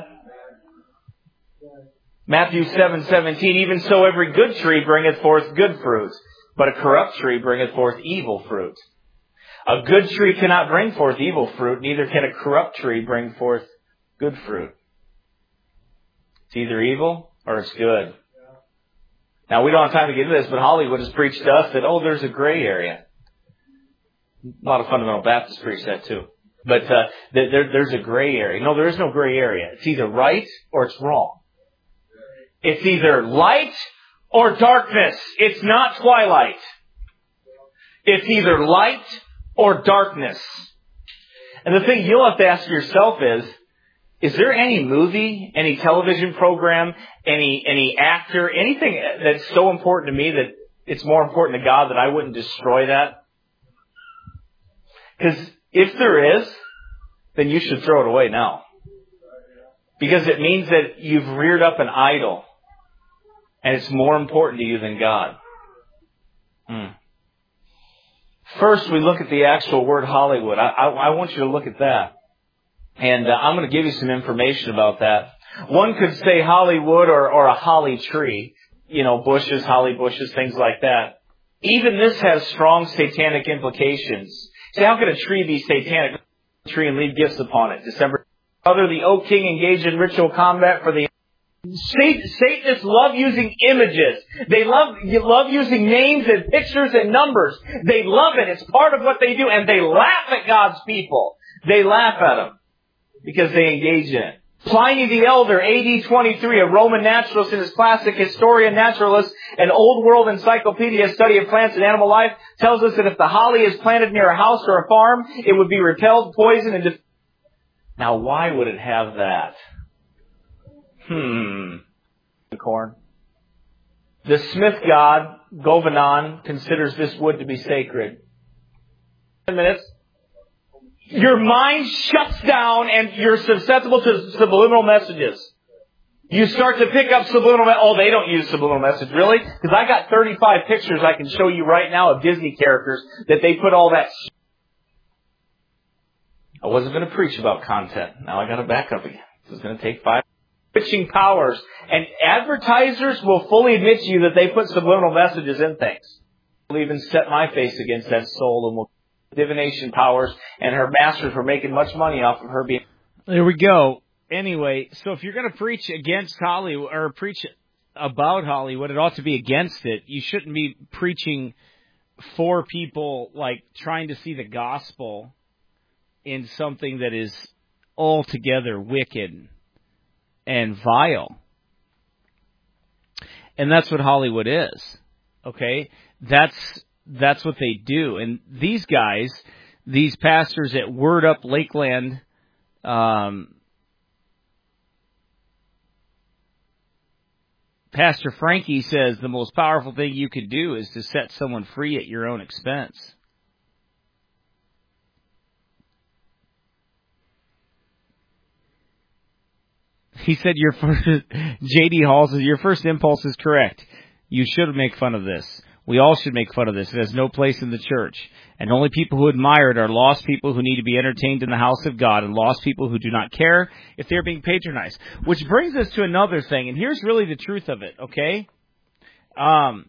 Matthew seven seventeen, even so every good tree bringeth forth good fruit, but a corrupt tree bringeth forth evil fruit. A good tree cannot bring forth evil fruit, neither can a corrupt tree bring forth good fruit. It's either evil or it's good. Now, we don't have time to get into this, but Hollywood has preached to us that, oh, there's a gray area. A lot of fundamental Baptists preach that too. But uh, there, there's a gray area. No, there is no gray area. It's either right or it's wrong. It's either light or darkness. It's not twilight. It's either light or darkness. And the thing you'll have to ask yourself is, is there any movie, any television program, any any actor, anything that's so important to me that it's more important to God that I wouldn't destroy that? Because if there is, then you should throw it away now. Because it means that you've reared up an idol. And it's more important to you than God. Hmm. First, we look at the actual word Hollywood. I, I, I want you to look at that. And uh, I'm going to give you some information about that. One could say Hollywood or, or a holly tree. You know, bushes, holly bushes, things like that. Even this has strong satanic implications. See, how could a tree be satanic? A tree and leave gifts upon it. December. Other, the O King engaged in ritual combat for the Satanists love using images. They love love using names and pictures and numbers. They love it. It's part of what they do. And they laugh at God's people. They laugh at them because they engage in it. Pliny the Elder, A D twenty-three, a Roman naturalist in his classic Historia Naturalis, an old world encyclopedia study of plants and animal life, tells us that if the holly is planted near a house or a farm, it would be repelled, poisoned, and def- Now, why would it have that? Hmm. The corn. The Smith god, Govanon, considers this wood to be sacred. Ten minutes. Your mind shuts down and you're susceptible to subliminal messages. You start to pick up subliminal messages. Oh, they don't use subliminal message. Really? Because I got thirty-five pictures I can show you right now of Disney characters that they put all that. I wasn't going to preach about content. Now I got to back up again. This is going to take five. Switching powers. And advertisers will fully admit to you that they put subliminal messages in things. I'll even set my face against that soul and will divination powers, and her masters were making much money off of her being... There we go. Anyway, so if you're going to preach against Hollywood, or preach about Hollywood, it ought to be against it. You shouldn't be preaching for people, like, trying to see the gospel in something that is altogether wicked and vile. And that's what Hollywood is. Okay? That's that's what they do. And these guys, these pastors at Word Up Lakeland, um, Pastor Frankie says the most powerful thing you could do is to set someone free at your own expense. He said your first, J D Hall says, your first impulse is correct. You should make fun of this. We all should make fun of this. It has no place in the church. And only people who admire it are lost people who need to be entertained in the house of God, and lost people who do not care if they're being patronized. Which brings us to another thing, and here's really the truth of it, okay? Um,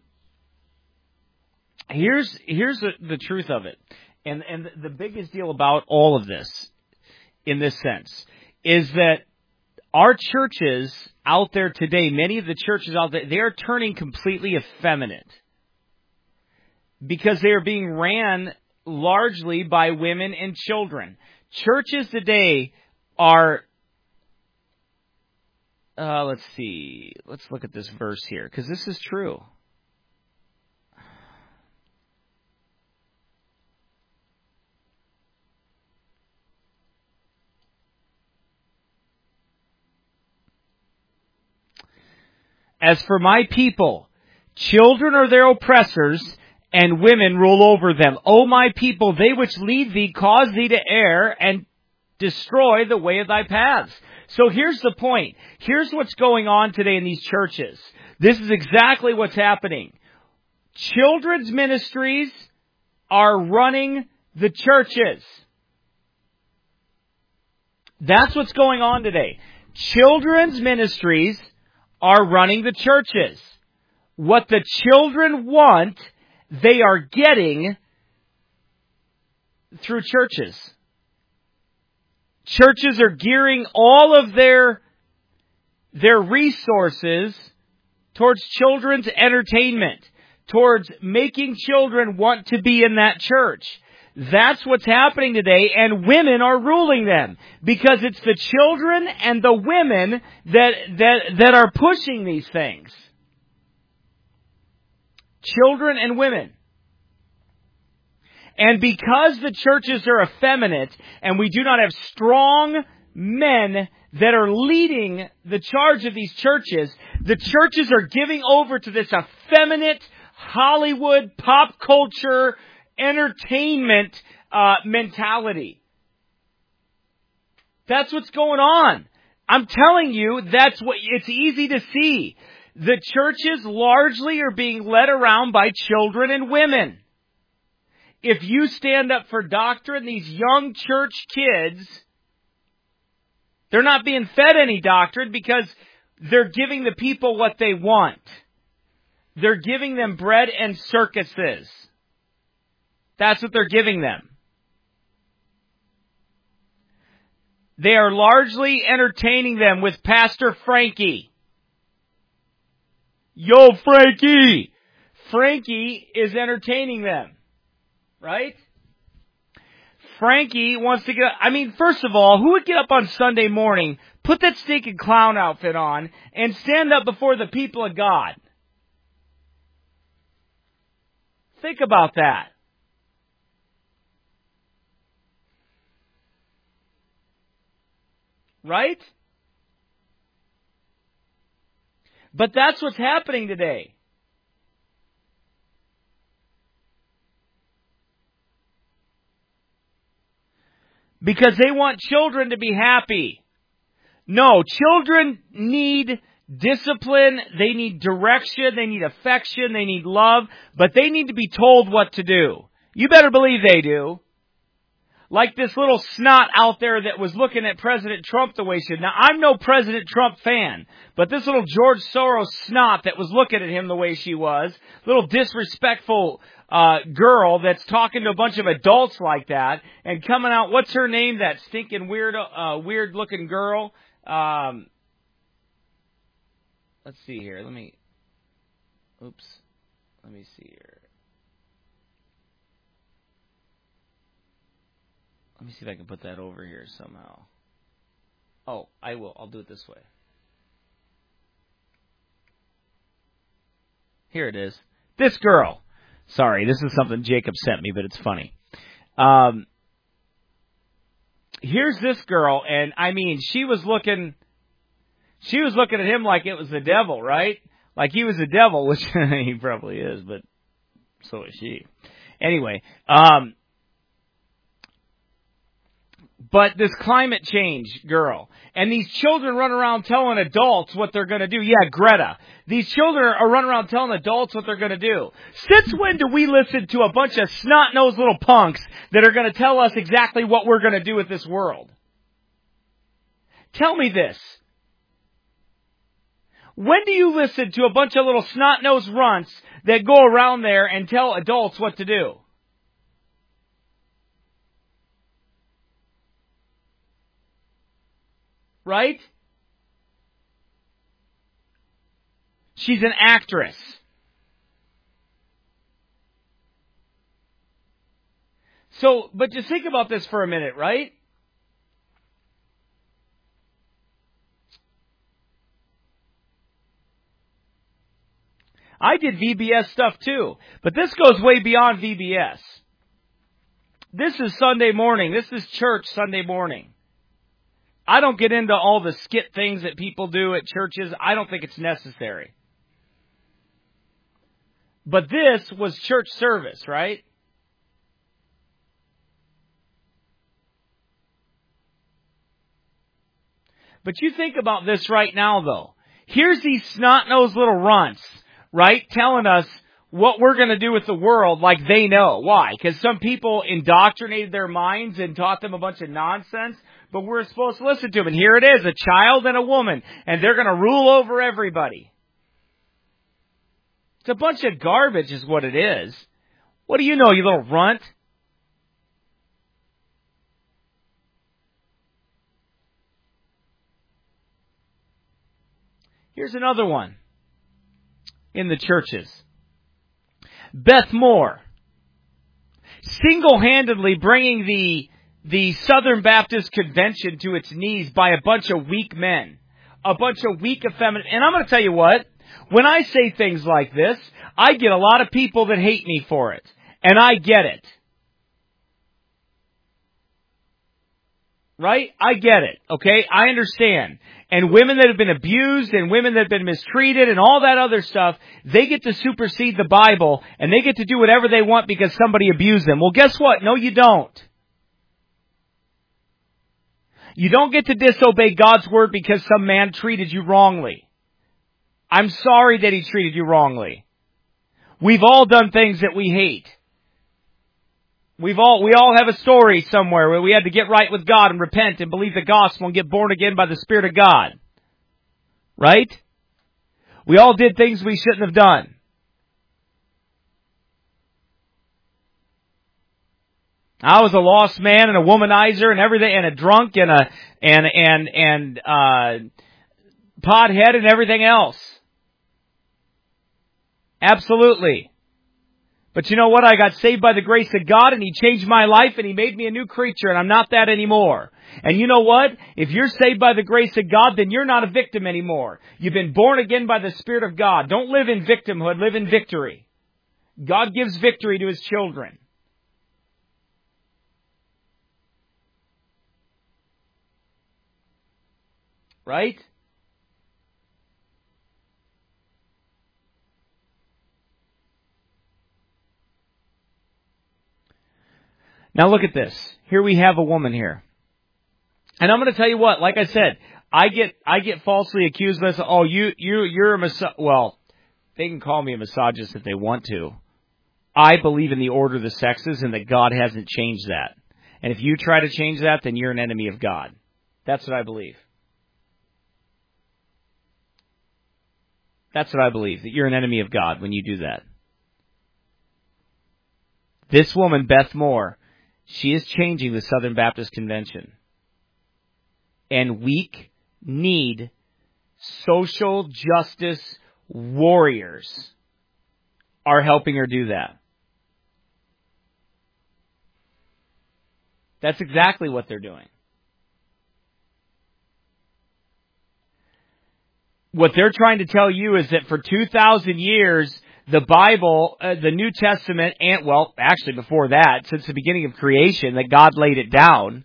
here's here's the, the truth of it. And, and the biggest deal about all of this, in this sense, is that our churches out there today, many of the churches out there, they are turning completely effeminate because they are being ran largely by women and children. Churches today are, uh, let's see, let's look at this verse here, because this is true. As for my people, children are their oppressors, and women rule over them. O my people, they which lead thee cause thee to err, and destroy the way of thy paths. So here's the point. Here's what's going on today in these churches. This is exactly what's happening. Children's ministries are running the churches. That's what's going on today. Children's ministries are running the churches. What the children want, they are getting through churches. Churches are gearing all of their, their resources towards children's entertainment, towards making children want to be in that church. That's what's happening today, and women are ruling them because it's the children and the women that that that are pushing these things. Children and women. And because the churches are effeminate and we do not have strong men that are leading the charge of these churches, the churches are giving over to this effeminate Hollywood pop culture entertainment uh, mentality. That's what's going on. I'm telling you, that's what it's easy to see. The churches largely are being led around by children and women. If you stand up for doctrine, these young church kids, they're not being fed any doctrine because they're giving the people what they want. They're giving them bread and circuses. That's what they're giving them. They are largely entertaining them with Pastor Frankie. Yo, Frankie! Frankie is entertaining them. Right? Frankie wants to get... I mean, first of all, who would get up on Sunday morning, put that stinking clown outfit on, and stand up before the people of God? Think about that. Right? But that's what's happening today. Because they want children to be happy. No, children need discipline, they need direction, they need affection, they need love, but they need to be told what to do. You better believe they do. Like this little snot out there that was looking at President Trump the way she did. Now, I'm no President Trump fan, but this little George Soros snot that was looking at him the way she was, little disrespectful uh girl that's talking to a bunch of adults like that and coming out, what's her name, that stinking weird, uh, weird-looking girl? Um, let's see here. Let me, oops. Let me see here. Let me see if I can put that over here somehow. Oh, I will. I'll do it this way. Here it is. This girl. Sorry, this is something Jacob sent me, but it's funny. Um, here's this girl, and I mean, she was looking, she was looking at him like it was the devil, right? Like he was the devil, which he probably is, but so is she. Anyway, um, but this climate change girl, and these children run around telling adults what they're going to do. Yeah, Greta. These children are running around telling adults what they're going to do. Since when do we listen to a bunch of snot-nosed little punks that are going to tell us exactly what we're going to do with this world? Tell me this. When do you listen to a bunch of little snot-nosed runts that go around there and tell adults what to do? right? She's an actress. So, but just think about this for a minute, right? I did V B S stuff too, but this goes way beyond V B S. This is Sunday morning. This is church Sunday morning. I don't get into all the skit things that people do at churches. I don't think it's necessary. But this was church service, right? But you think about this right now, though. Here's these snot-nosed little runts, right, telling us what we're going to do with the world like they know. Why? Because some people indoctrinated their minds and taught them a bunch of nonsense, but we're supposed to listen to them. And here it is, a child and a woman, and they're going to rule over everybody. It's a bunch of garbage is what it is. What do you know, you little runt? Here's another one in the churches. Beth Moore, single-handedly bringing the the Southern Baptist Convention to its knees by a bunch of weak men, a bunch of weak, effeminate. And I'm going to tell you what, when I say things like this, I get a lot of people that hate me for it, and I get it. Right? I get it. Okay? I understand. And women that have been abused and women that have been mistreated and all that other stuff, they get to supersede the Bible and they get to do whatever they want because somebody abused them. Well, guess what? No, you don't. You don't get to disobey God's word because some man treated you wrongly. I'm sorry that he treated you wrongly. We've all done things that we hate. We've all, we all have a story somewhere where we had to get right with God and repent and believe the gospel and get born again by the Spirit of God. Right? We all did things we shouldn't have done. I was a lost man and a womanizer and everything, and a drunk and a, and, and, and, uh, pothead and everything else. Absolutely. But you know what? I got saved by the grace of God, and He changed my life, and He made me a new creature, and I'm not that anymore. And you know what? If you're saved by the grace of God, then you're not a victim anymore. You've been born again by the Spirit of God. Don't live in victimhood. Live in victory. God gives victory to His children. Right? Now look at this. Here we have a woman here. And I'm going to tell you what, like I said, I get I get falsely accused of this. Oh, you, you, you're a misogynist. Well, they can call me a misogynist if they want to. I believe in the order of the sexes and that God hasn't changed that. And if you try to change that, then you're an enemy of God. That's what I believe. That's what I believe, that you're an enemy of God when you do that. This woman, Beth Moore, she is changing the Southern Baptist Convention. And weak, need, social justice warriors are helping her do that. That's exactly what they're doing. What they're trying to tell you is that for two thousand years, the Bible, uh, the New Testament, and, well, actually before that, since the beginning of creation, that God laid it down,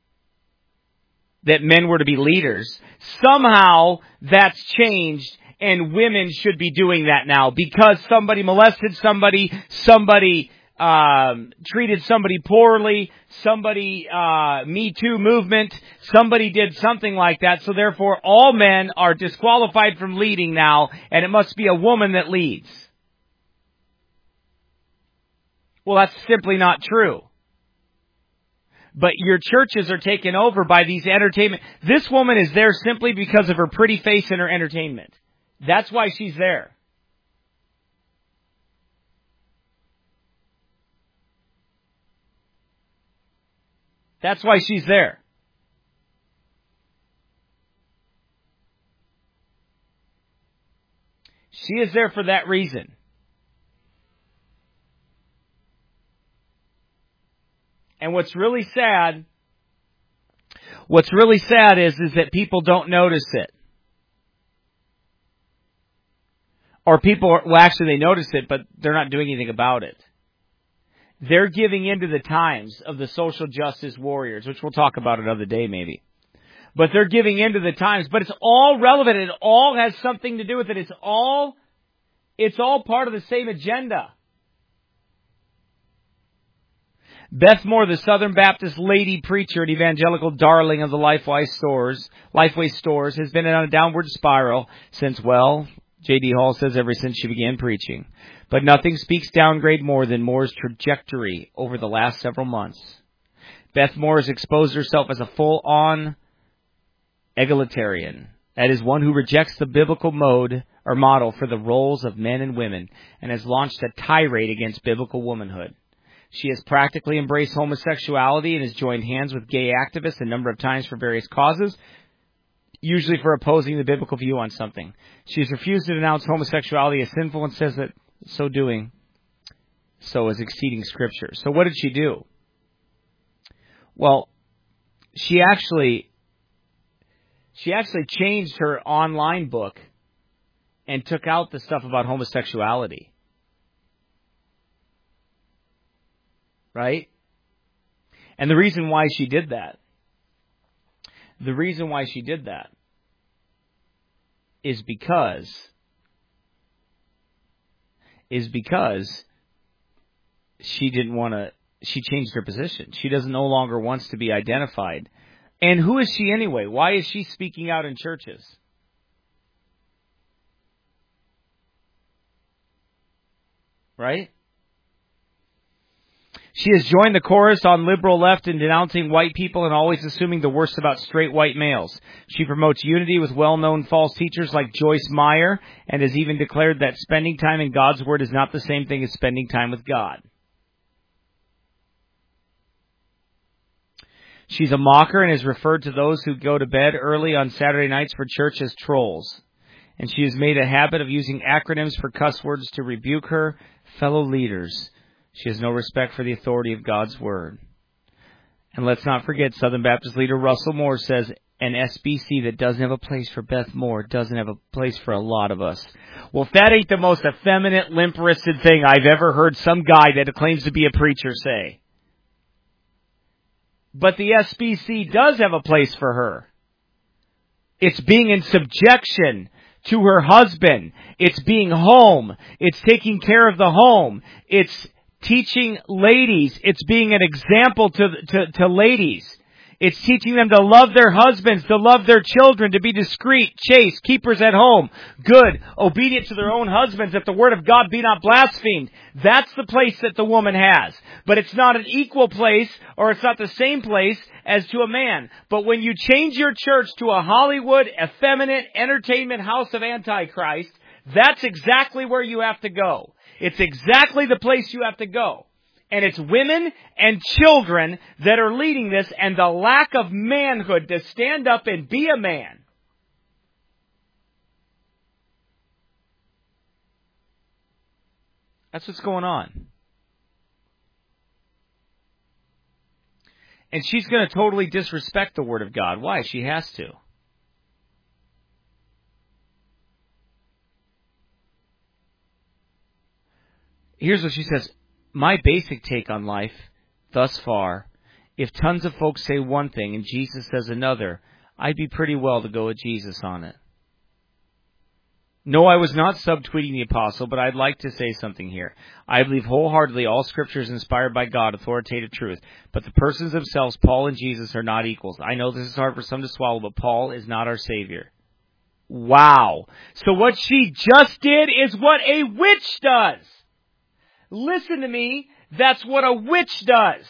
that men were to be leaders. Somehow, that's changed, and women should be doing that now, because somebody molested somebody, somebody um, treated somebody poorly, somebody, uh, Me Too movement, somebody did something like that, so therefore all men are disqualified from leading now, and it must be a woman that leads. Well, that's simply not true. But your churches are taken over by these entertainment. This woman is there simply because of her pretty face and her entertainment. That's why she's there. That's why she's there. She is there for that reason. And what's really sad, what's really sad is, is that people don't notice it. Or people, are, well actually they notice it, but they're not doing anything about it. They're giving into the times of the social justice warriors, which we'll talk about another day maybe. But they're giving into the times, but it's all relevant. It all has something to do with it. It's all, it's all part of the same agenda. Beth Moore, the Southern Baptist lady preacher and evangelical darling of the Lifeway stores, Lifeway stores, has been on a downward spiral since, well, J D Hall says ever since she began preaching. But nothing speaks downgrade more than Moore's trajectory over the last several months. Beth Moore has exposed herself as a full-on egalitarian. That is, one who rejects the biblical mode or model for the roles of men and women and has launched a tirade against biblical womanhood. She has practically embraced homosexuality and has joined hands with gay activists a number of times for various causes, usually for opposing the biblical view on something. She has refused to denounce homosexuality as sinful and says that so doing so is exceeding Scripture. So what did she do? Well, she actually she actually changed her online book and took out the stuff about homosexuality. Right? And the reason why she did that, the reason why she did that is because, is because she didn't want to, she changed her position. She doesn't no longer wants to be identified. And who is she anyway? Why is she speaking out in churches? Right? She has joined the chorus on liberal left in denouncing white people and always assuming the worst about straight white males. She promotes unity with well-known false teachers like Joyce Meyer and has even declared that spending time in God's Word is not the same thing as spending time with God. She's a mocker and has referred to those who go to bed early on Saturday nights for church as trolls. And she has made a habit of using acronyms for cuss words to rebuke her fellow leaders. She has no respect for the authority of God's Word. And let's not forget, Southern Baptist leader Russell Moore says, an S B C that doesn't have a place for Beth Moore doesn't have a place for a lot of us. Well, if that ain't the most effeminate, limp-wristed thing I've ever heard some guy that claims to be a preacher say. But the S B C does have a place for her. It's being in subjection to her husband. It's being home. It's taking care of the home. It's teaching ladies. It's being an example to, to, to ladies. It's teaching them to love their husbands, to love their children, to be discreet, chaste, keepers at home, good, obedient to their own husbands, that the word of God be not blasphemed. That's the place that the woman has. But it's not an equal place, or it's not the same place as to a man. But when you change your church to a Hollywood, effeminate, entertainment house of Antichrist, that's exactly where you have to go. It's exactly the place you have to go. And it's women and children that are leading this, and the lack of manhood to stand up and be a man. That's what's going on. And she's going to totally disrespect the Word of God. Why? She has to. Here's what she says. My basic take on life thus far, if tons of folks say one thing and Jesus says another, I'd be pretty well to go with Jesus on it. No, I was not subtweeting the apostle, but I'd like to say something here. I believe wholeheartedly all Scripture is inspired by God, authoritative truth. But the persons themselves, Paul and Jesus, are not equals. I know this is hard for some to swallow, but Paul is not our Savior. Wow. So what she just did is what a witch does. Listen to me, that's what a witch does.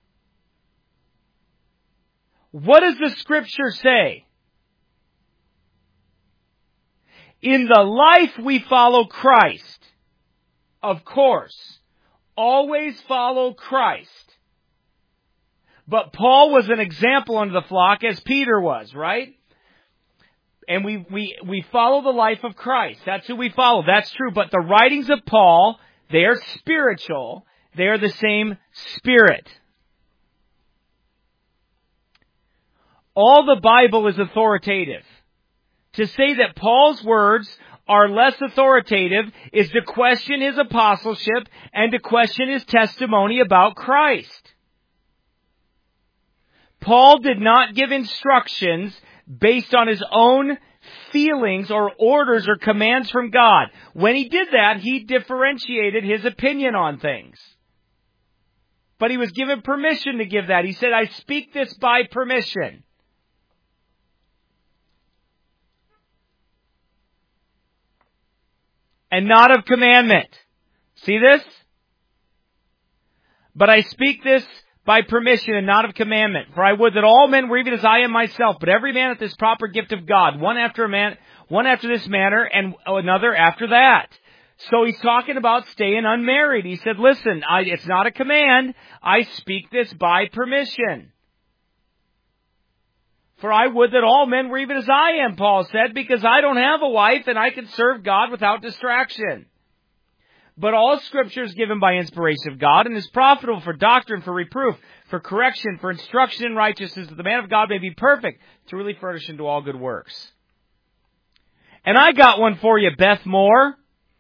What does the Scripture say? In the life we follow Christ. Of course. Always follow Christ. But Paul was an example unto the flock as Peter was, right? And we, we, we follow the life of Christ. That's who we follow. That's true. But the writings of Paul, they are spiritual. They are the same Spirit. All the Bible is authoritative. To say that Paul's words are less authoritative is to question his apostleship and to question his testimony about Christ. Paul did not give instructions based on his own feelings or orders or commands from God. When he did that, he differentiated his opinion on things. But he was given permission to give that. He said, I speak this by permission. And not of commandment. See this? But I speak this by permission and not of commandment. For I would that all men were even as I am myself, but every man hath this proper gift of God, one after a man, one after this manner, and another after that. So he's talking about staying unmarried. He said, listen, I, it's not a command. I speak this by permission. For I would that all men were even as I am, Paul said, because I don't have a wife and I can serve God without distraction. But all Scripture is given by inspiration of God and is profitable for doctrine, for reproof, for correction, for instruction in righteousness, that the man of God may be perfect, truly furnished into all good works. And I got one for you, Beth Moore.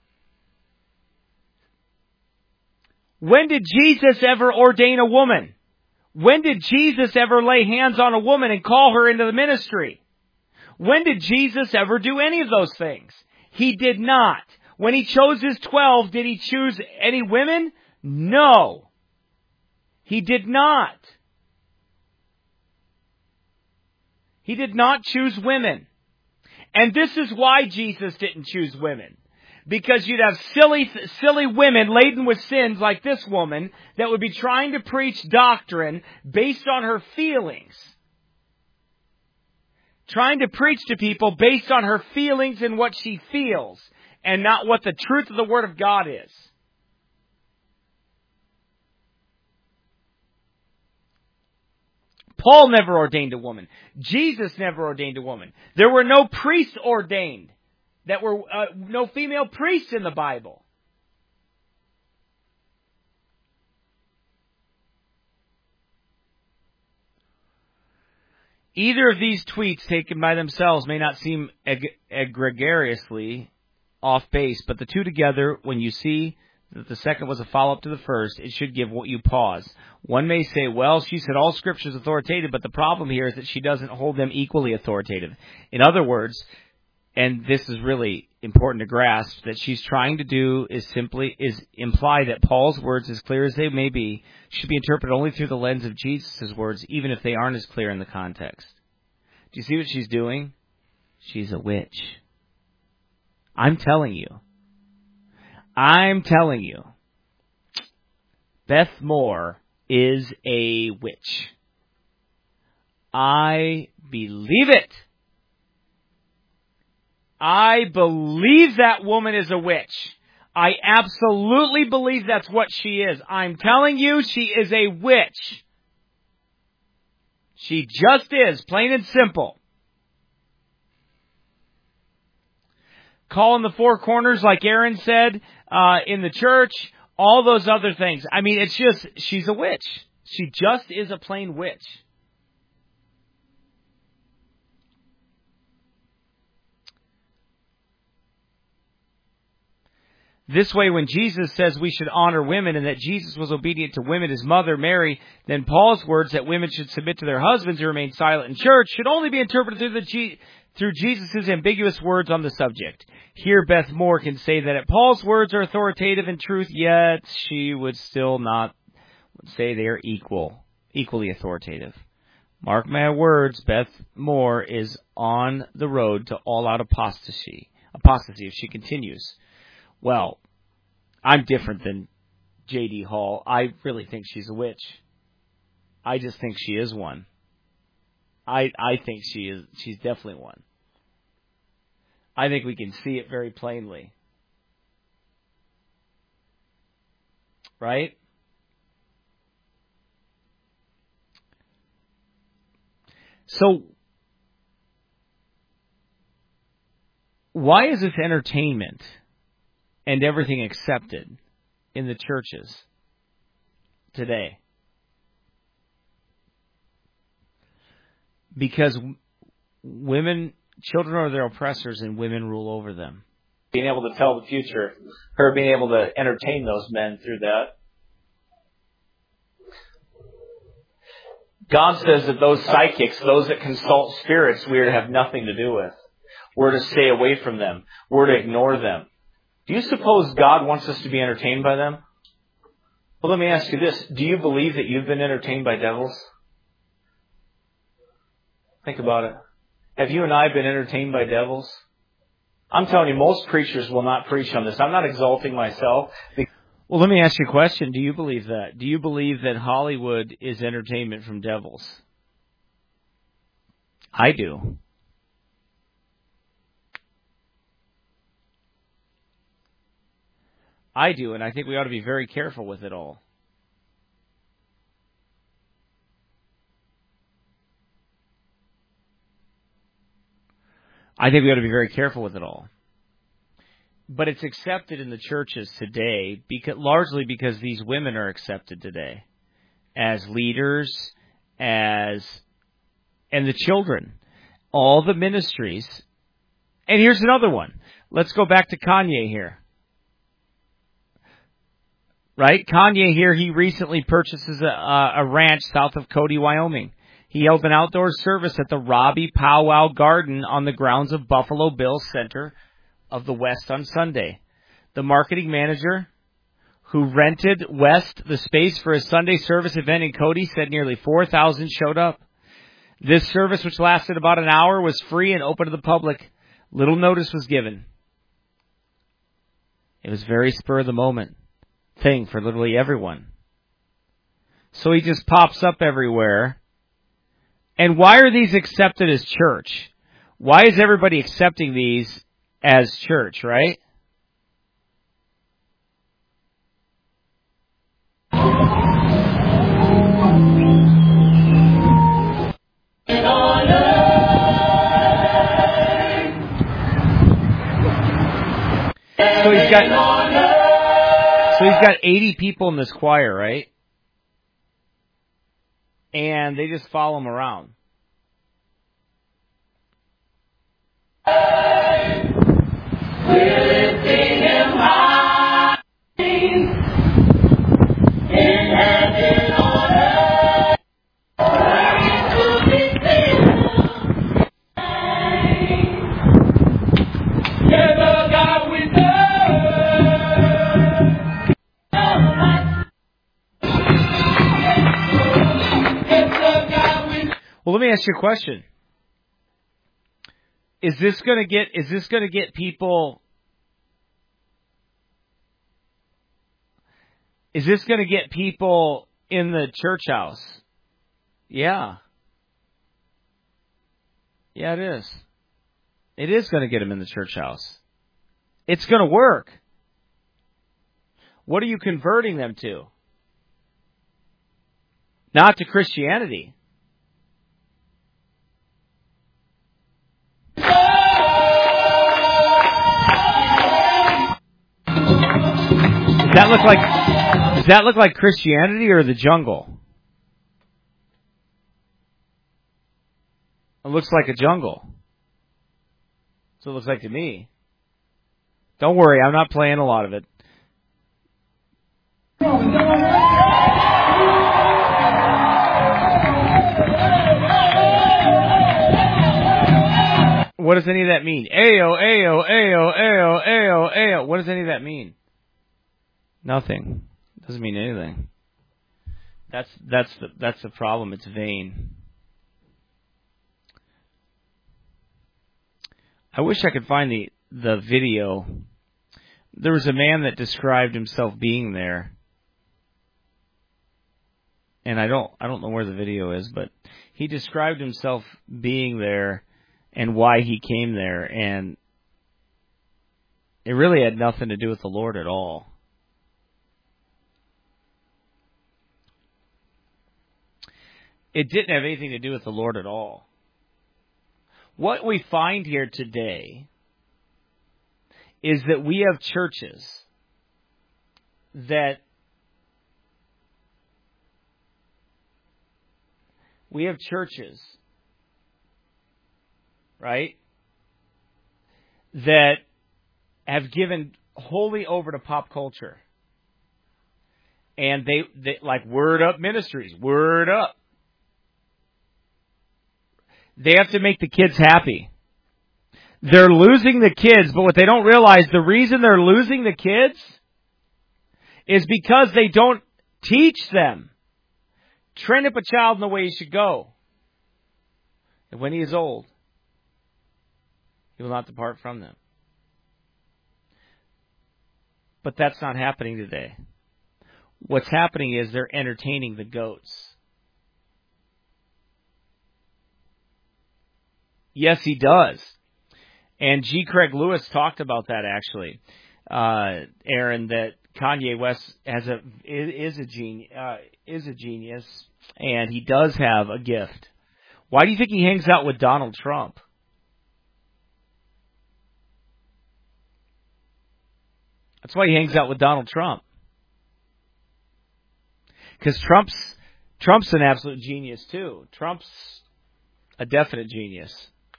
When did Jesus ever ordain a woman? When did Jesus ever lay hands on a woman and call her into the ministry? When did Jesus ever do any of those things? He did not. When he chose his twelve, did he choose any women? No. He did not. He did not choose women. And this is why Jesus didn't choose women. Because you'd have silly, silly women laden with sins like this woman that would be trying to preach doctrine based on her feelings. Trying to preach to people based on her feelings and what she feels, and not what the truth of the Word of God is. Paul never ordained a woman. Jesus never ordained a woman. There were no priests ordained. That were uh, no female priests in the Bible. Either of these tweets taken by themselves may not seem eg- egregiously off base, but the two together, when you see that the second was a follow-up to the first, it should give you pause. One may say, well, she said all Scripture is authoritative, but the problem here is that she doesn't hold them equally authoritative. In other words, and this is really important to grasp, that she's trying to do is simply is imply that Paul's words, as clear as they may be, should be interpreted only through the lens of Jesus' words, even if they aren't as clear in the context. Do you see what she's doing? She's a witch. I'm telling you. I'm telling you. Beth Moore is a witch. I believe it. I believe that woman is a witch. I absolutely believe that's what she is. I'm telling you, she is a witch. She just is, plain and simple. Calling the four corners like Aaron said uh, in the church, all those other things. I mean, it's just, she's a witch. She just is a plain witch. This way, when Jesus says we should honor women and that Jesus was obedient to women, his mother, Mary, then Paul's words that women should submit to their husbands and remain silent in church should only be interpreted through, the G- through Jesus' ambiguous words on the subject. Here, Beth Moore can say that Paul's words are authoritative in truth, yet she would still not say they are equal, equally authoritative. Mark my words, Beth Moore is on the road to all-out apostasy, apostasy if she continues. Well, I'm different than J D Hall. I really think she's a witch. I just think she is one. I I think she is. She's definitely one. I think we can see it very plainly. Right? So, why is this entertainment and everything accepted in the churches today? Because women, children are their oppressors and women rule over them. Being able to tell the future, her being able to entertain those men through that. God says that those psychics, those that consult spirits, we are to have nothing to do with. We're to stay away from them. We're to ignore them. Do you suppose God wants us to be entertained by them? Well, let me ask you this. Do you believe that you've been entertained by devils? Think about it. Have you and I been entertained by devils? I'm telling you, most preachers will not preach on this. I'm not exalting myself. Well, let me ask you a question. Do you believe that? Do you believe that Hollywood is entertainment from devils? I do. I do, and I think we ought to be very careful with it all. I think we ought to be very careful with it all. But it's accepted in the churches today, because, largely because these women are accepted today as leaders, as and the children, all the ministries. And here's another one. Let's go back to Kanye here. Right? Kanye here, he recently purchases a, a ranch south of Cody, Wyoming. He held an outdoor service at the Robbie Powwow Garden on the grounds of Buffalo Bills Center of the West on Sunday. The marketing manager who rented West the space for a Sunday service event in Cody said nearly four thousand showed up. This service, which lasted about an hour, was free and open to the public. Little notice was given. It was very spur of the moment thing for literally everyone. So he just pops up everywhere. And why are these accepted as church? Why is everybody accepting these as church, right? So he's got So he's got eighty people in this choir, right? And they just follow him around. We're lifting him high in heaven on earth. Yeah, the God we Well, let me ask you a question. Is this going to get is this going to get people Is this going to get people in the church house? Yeah. Yeah, it is. It is going to get them in the church house. It's going to work. What are you converting them to? Not to Christianity. Does that look like Does that look like Christianity or the jungle? It looks like a jungle. That's what it looks like to me. Don't worry, I'm not playing a lot of it. What does any of that mean? Ayo, ayo, ayo, ayo, ayo, ayo. What does any of that mean? Nothing. Doesn't mean anything. That's that's the that's the problem. It's vain. I wish I could find the the video. There was a man that described himself being there, and I don't I don't know where the video is, but he described himself being there and why he came there, and it really had nothing to do with the Lord at all. It didn't have anything to do with the Lord at all. What we find here today is that we have churches that we have churches, right, that have given wholly over to pop culture. And they, they like Word Up Ministries, Word Up. They have to make the kids happy. They're losing the kids, but what they don't realize, the reason they're losing the kids is because they don't teach them. Train up a child in the way he should go. And when he is old, he will not depart from them. But that's not happening today. What's happening is they're entertaining the goats. Yes, he does. And G. Craig Lewis talked about that, actually, uh, Aaron, that Kanye West has a is a genius, uh, is a genius, and he does have a gift. Why do you think he hangs out with Donald Trump? That's why he hangs out with Donald Trump. Because Trump's Trump's an absolute genius too. Trump's a definite genius.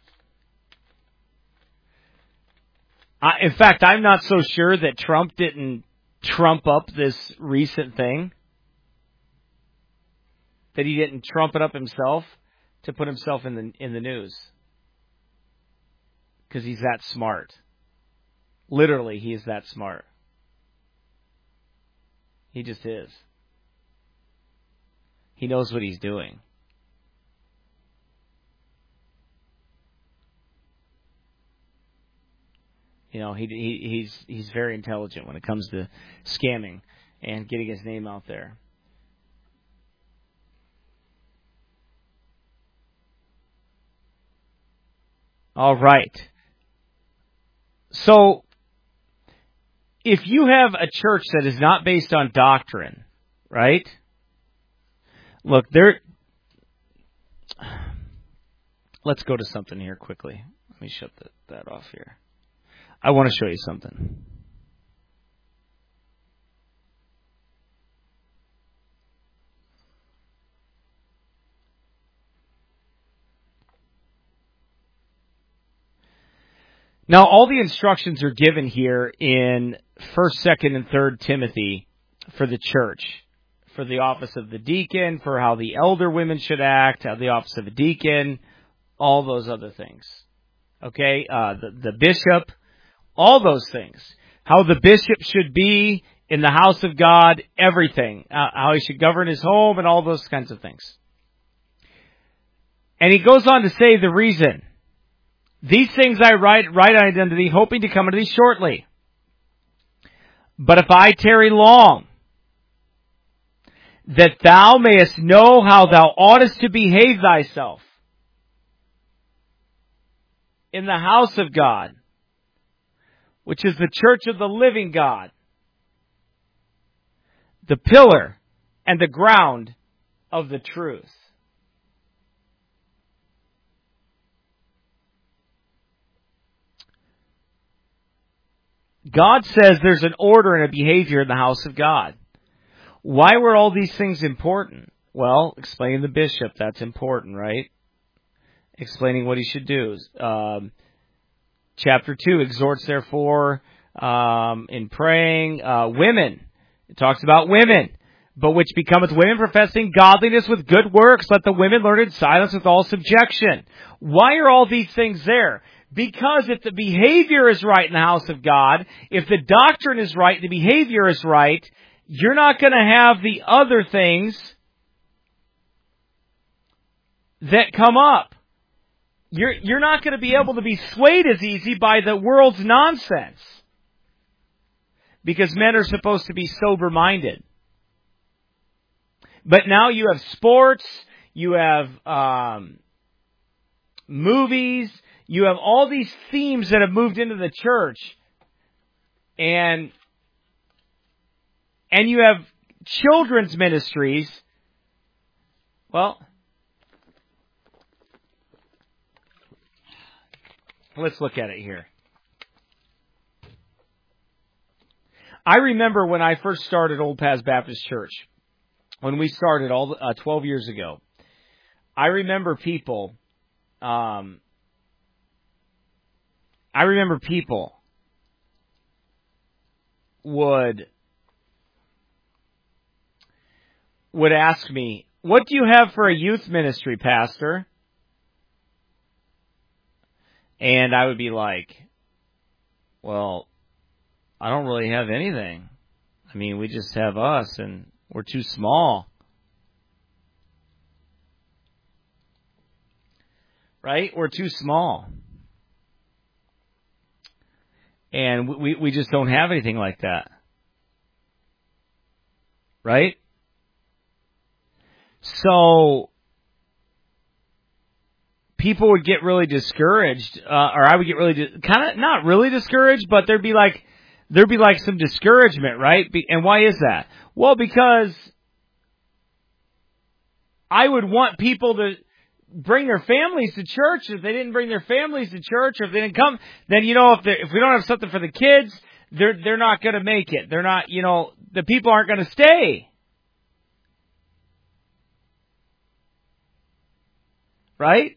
I, in fact, I'm not so sure that Trump didn't trump up this recent thing. That he didn't trump it up himself to put himself in the in the news. Because he's that smart. Literally, he is that smart. He just is. He knows what he's doing. You know, he, he he's he's very intelligent when it comes to scamming and getting his name out there. All right. So, if you have a church that is not based on doctrine, right? Look, there. Let's go to something here quickly. Let me shut the, that off here. I want to show you something. Now, all the instructions are given here in First, Second, and Third Timothy for the church, for the office of the deacon, for how the elder women should act, how the office of a deacon, all those other things. Okay, uh, the, the bishop, all those things. How the bishop should be in the house of God, everything. Uh, how he should govern his home and all those kinds of things. And he goes on to say the reason. These things I write, write unto thee, hoping to come unto thee shortly. But if I tarry long, that thou mayest know how thou oughtest to behave thyself in the house of God, which is the church of the living God, the pillar and the ground of the truth. God says there's an order and a behavior in the house of God. Why were all these things important? Well, explaining the bishop, that's important, right? Explaining what he should do. Um, chapter two, exhorts therefore um, in praying. Uh, women, it talks about women. But which becometh women professing godliness with good works, let the women learn in silence with all subjection. Why are all these things there? Because if the behavior is right in the house of God, if the doctrine is right, the behavior is right, you're not going to have the other things that come up. You're, you're not going to be able to be swayed as easy by the world's nonsense. Because men are supposed to be sober-minded. But now you have sports, you have um, movies, you have all these themes that have moved into the church, and and you have children's ministries. Well, let's look at it here. I remember when I first started Old Paths Baptist Church, when we started all uh, twelve years ago, I remember people, um, I remember people would, would ask me, what do you have for a youth ministry, Pastor? And I would be like, well, I don't really have anything. I mean, we just have us, and we're too small. Right? We're too small. And we, we just don't have anything like that. Right? So people would get really discouraged, uh, or I would get really di- kind of not really discouraged, but there'd be like there'd be like some discouragement, right? Be- and why is that? Well, because I would want people to bring their families to church. If they didn't bring their families to church, or if they didn't come, then you know if they, if we don't have something for the kids, they're they're not going to make it. They're not, you know, the people aren't going to stay. Right?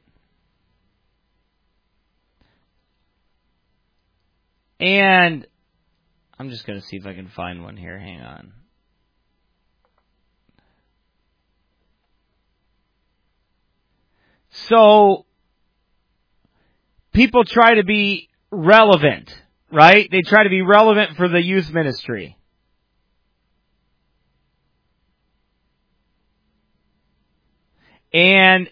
And I'm just going to see if I can find one here. Hang on. So, people try to be relevant, right? They try to be relevant for the youth ministry. And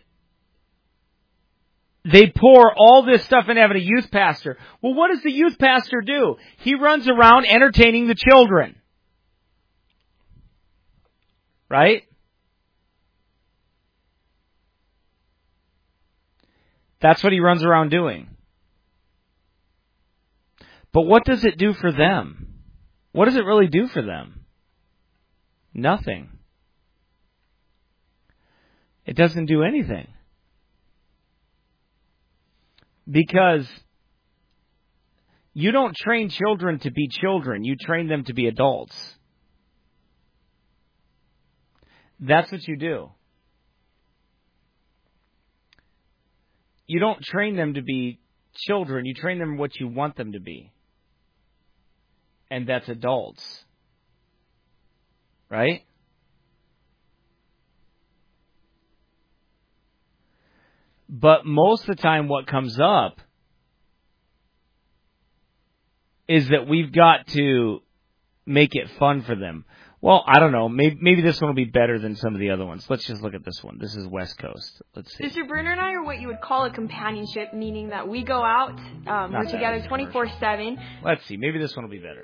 they pour all this stuff into having a youth pastor. Well, what does the youth pastor do? He runs around entertaining the children. Right? That's what he runs around doing. But what does it do for them? What does it really do for them? Nothing. It doesn't do anything. Because you don't train children to be children. You train them to be adults. That's what you do. You don't train them to be children. You train them what you want them to be. And that's adults. Right? But most of the time what comes up is that we've got to make it fun for them. Well, I don't know. Maybe, maybe this one will be better than some of the other ones. Let's just look at this one. This is West Coast. Let's see. Mister Bruner and I are what you would call a companionship, meaning that we go out, um, we're together twenty-four seven. Let's see. Maybe this one will be better.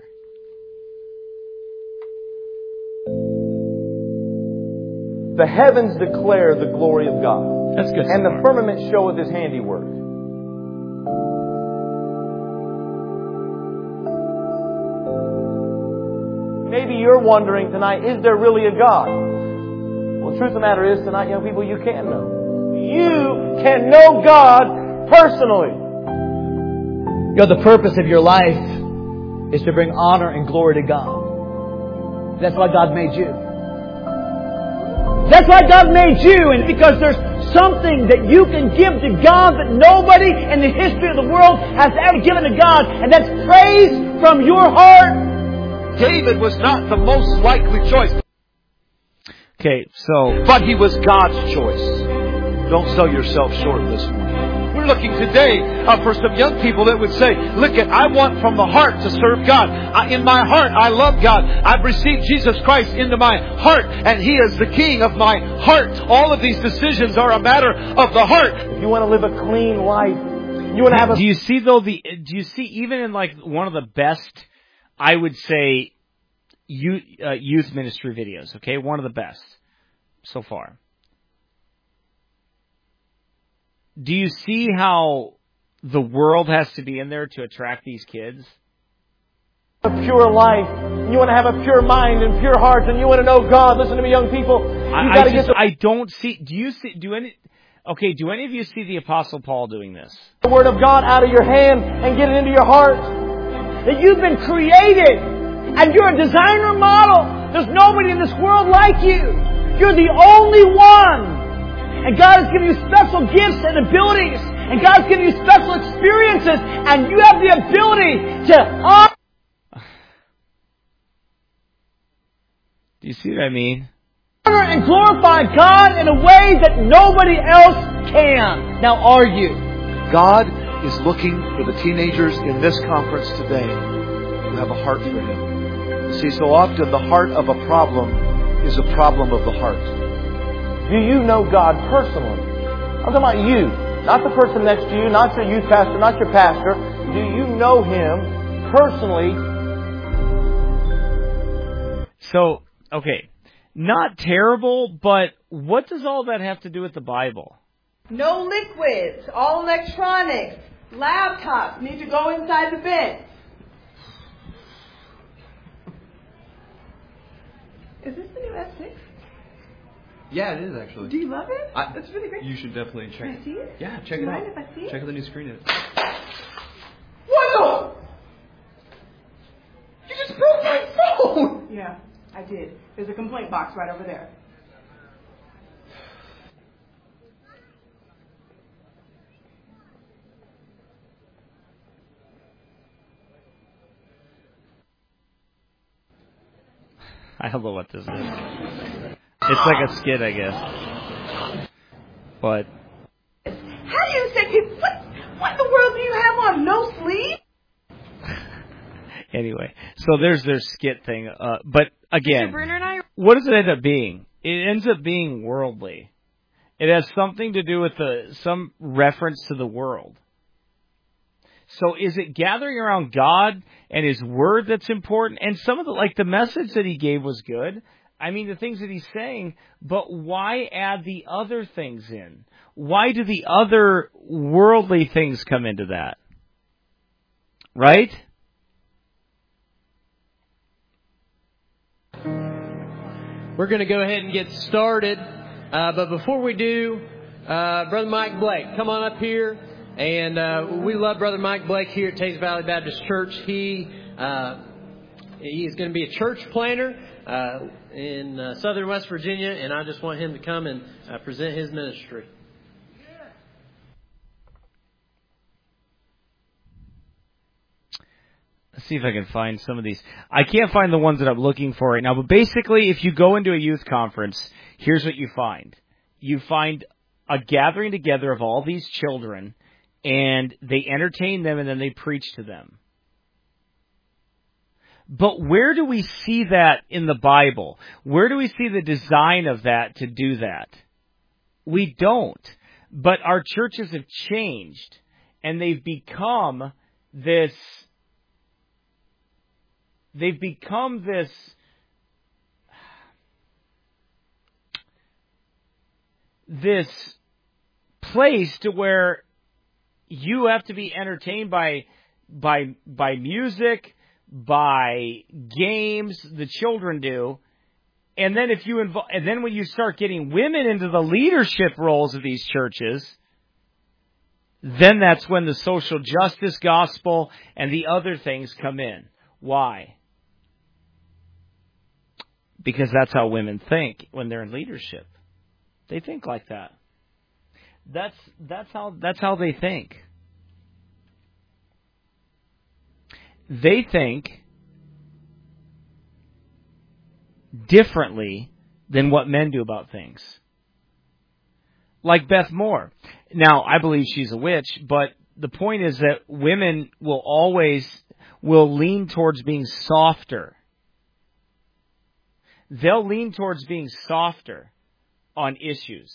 The heavens declare the glory of God. That's good. And the firmament showeth his handiwork. Maybe you're wondering tonight, is there really a God? Well, the truth of the matter is, tonight, young people, you can know. You can know God personally. You know, the purpose of your life is to bring honor and glory to God. That's why God made you. That's why God made you, and because there's something that you can give to God that nobody in the history of the world has ever given to God, and that's praise from your heart. David was not the most likely choice. Okay, so... But he was God's choice. Don't sell yourself short this morning. We're looking today uh, for some young people that would say, look, at, I want from the heart to serve God. I, in my heart, I love God. I've received Jesus Christ into my heart, and He is the King of my heart. All of these decisions are a matter of the heart. If you want to live a clean life, you want to have a... Do you see, though, the... Do you see, even in, like, one of the best, I would say, youth, uh, youth ministry videos, okay? One of the best so far. Do you see how the world has to be in there to attract these kids? A pure life. You want to have a pure mind and pure heart, and you want to know God. Listen to me, young people. You I, got I to just, get the... I don't see. Do you see? Do any? Okay. Do any of you see the Apostle Paul doing this? The Word of God out of your hand and get it into your heart. That you've been created And you're a designer model. There's nobody in this world like you. You're the only one. And God has given you special gifts and abilities. And God's given you special experiences. And you have the ability to honor. Do you see what I mean? Honor and glorify God in a way that nobody else can. Now, are you? God is looking for the teenagers in this conference today who have a heart for Him. See, so often the heart of a problem is a problem of the heart. Do you know God personally? I'm talking about you. Not the person next to you, not your youth pastor, not your pastor. Do you know Him personally? So, okay. Not terrible, but what does all that have to do with the Bible? No liquids, all electronics, laptops need to go inside the bin. Is this the new S six? Yeah, it is actually. Do you love it? I, That's really great. You should definitely check Can I see it? Yeah, check Do you it out. mind if I see it? Check out the new screen. It. What the? You just broke my phone! Yeah, I did. There's a complaint box right over there. I don't know what this is. It's like a skit, I guess. But How do you say you, what? What in the world do you have on? No sleep? anyway, so there's their skit thing. Uh, but again, So Bruner and I- what does it end up being? It ends up being worldly. It has something to do with the some reference to the world. So is it gathering around God and His Word that's important? And some of the, like the message that He gave was good. I mean, the things that He's saying, but why add the other things in? Why do the other worldly things come into that? Right? We're going to go ahead and get started. Uh, but before we do, uh, Brother Mike Blake, come on up here. And uh, we love Brother Mike Blake here at Tays Valley Baptist Church. He uh, he is going to be a church planter uh, in uh, southern West Virginia, and I just want him to come and uh, present his ministry. Let's see if I can find some of these. I can't find the ones that I'm looking for right now, but basically, if you go into a youth conference, here's what you find. You find a gathering together of all these children, and they entertain them, and then they preach to them. But where do we see that in the Bible? Where do we see the design of that to do that? We don't. But our churches have changed, and they've become this, they've become this, this place to where you have to be entertained by by by music, by games. The children do, and then if you invo- and then when you start getting women into the leadership roles of these churches, then that's when the social justice gospel and the other things come in. Why? Because that's how women think when they're in leadership. They think like that. That's that's how that's how they think. They think differently than what men do about things. Like Beth Moore. Now, I believe she's a witch, but the point is that women will always will lean towards being softer. They'll lean towards being softer on issues